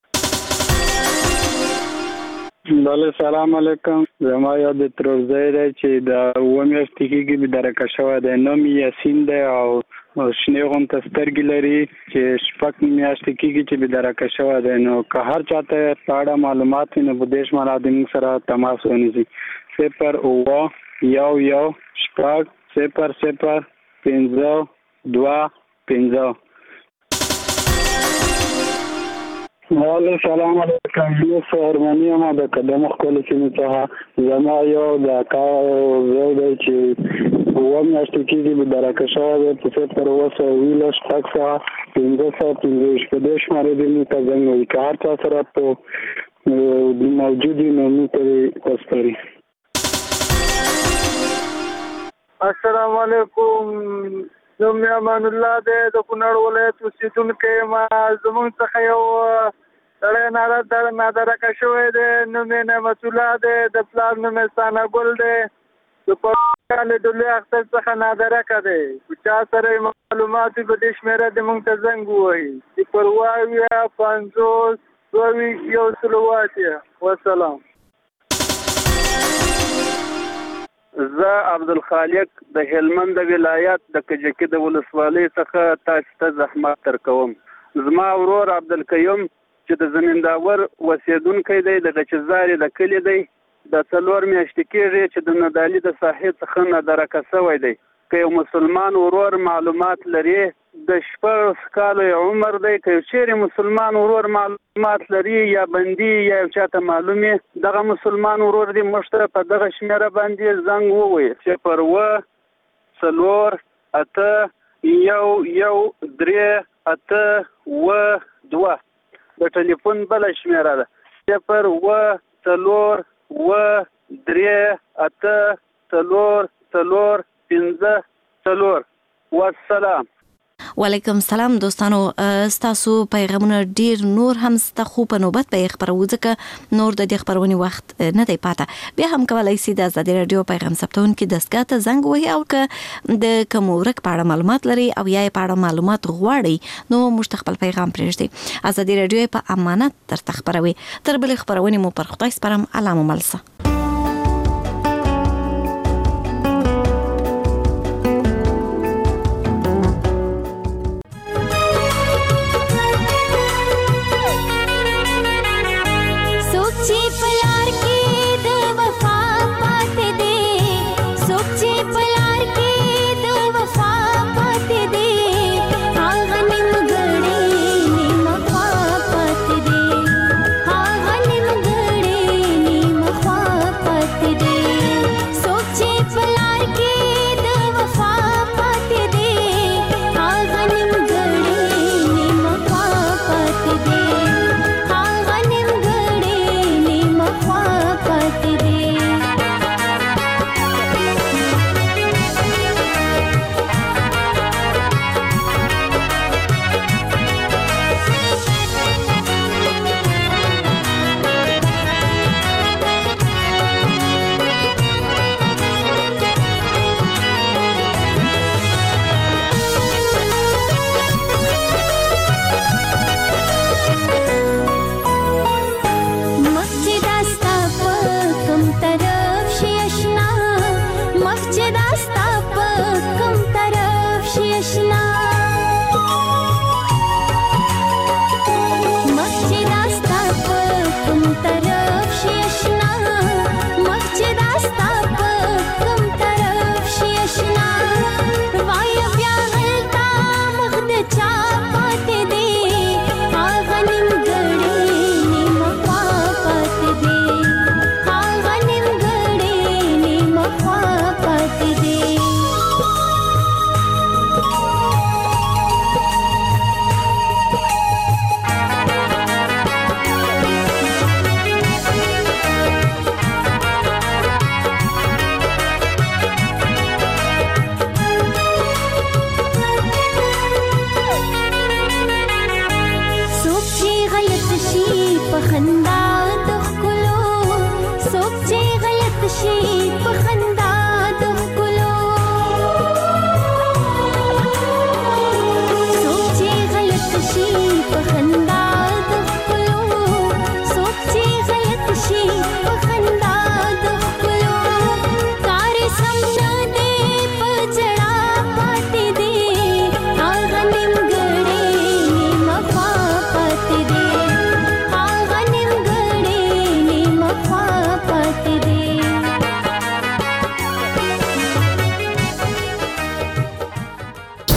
بله سلام علیکم. زما یو د ترورزی دی چې د اوه میاشتې کېږي بېدرکه شوی دی. نوم یې یاسین دی او شنې غونته سترګې لري چې شپږ میاشتې کېږي چې بېدرکه شوی دی. نو که هر چاته په اړه معلومات وي نو په دې شماله د موږ سره تماس ونیسي. 0 وعلیکم سلام علیکم. زه سرمنی یم د قدم خپل سیمې څخه. زما یو د اکا زوی دی چې اوه میاشتې کېږي بېدرکه شوی دی په 0 شپږ سوه 15 په دې شمارې دې موږ ته زنګ وهي. که هر چا سره په موجود وي نو موږ ته دې وسپاري. السلام علیکم. نوم مې امان الله دی د کونړ ولایت اوسېدونکی یم. زموږ څخه یو سړی نادرکه شوی دی. نوم یې نعمت الله دی. د پلار نوم یې ثنا ګل دی. د پښتون له ډلې اختر څخه نادرکه دی. چا سره معلومات په دې شمېره د موږ ته زنګ ووهي 0 50 والسلام. زه عبدالخالق د هلمند ولایت د کجکي د ولسوالۍ څخه تاسو ته زحمت ترکوم. زما ورور عبدالقیوم چې د زمینداور اوسېدونکی دی د غچزارې د کلي دی د 4 میاشتې کېږي چې د نادعلي د ساحې څخه نادرکه شوی دی. که یو مسلمان ورور معلومات لري د 14 کالو عمر دی که یو چیرې مسلمان ورور معلومات لري یا بندي یا یو چاته معلومي دغه مسلمان ورور دی موږ ته په دغه شمېره باندې زنګ ووهي 0 4 8 1 3 8 2 د ټلیفون بله شمېره ده 0 4 3 8 4 والسلام. وعلیکم سلام دوستانو. ستاسو پیغامونه ډیر نور هم ستاسو په نوبت به خبرو ځکه نور د دې خبرونې وخت نه دی پاته. بیا هم کولای شئ د آزادي رادیو پیغام ثبتون کې دستګاه ته زنګ وهئ او که د کوم ورک په اړه معلومات لري او یا په اړه معلومات غواړئ نو موږ خپل پیغام پرېږدئ. آزادي رادیو په امانت درته خبروي. تر بل خبرونې مو پر خدای سپارم. الله مو ملسه.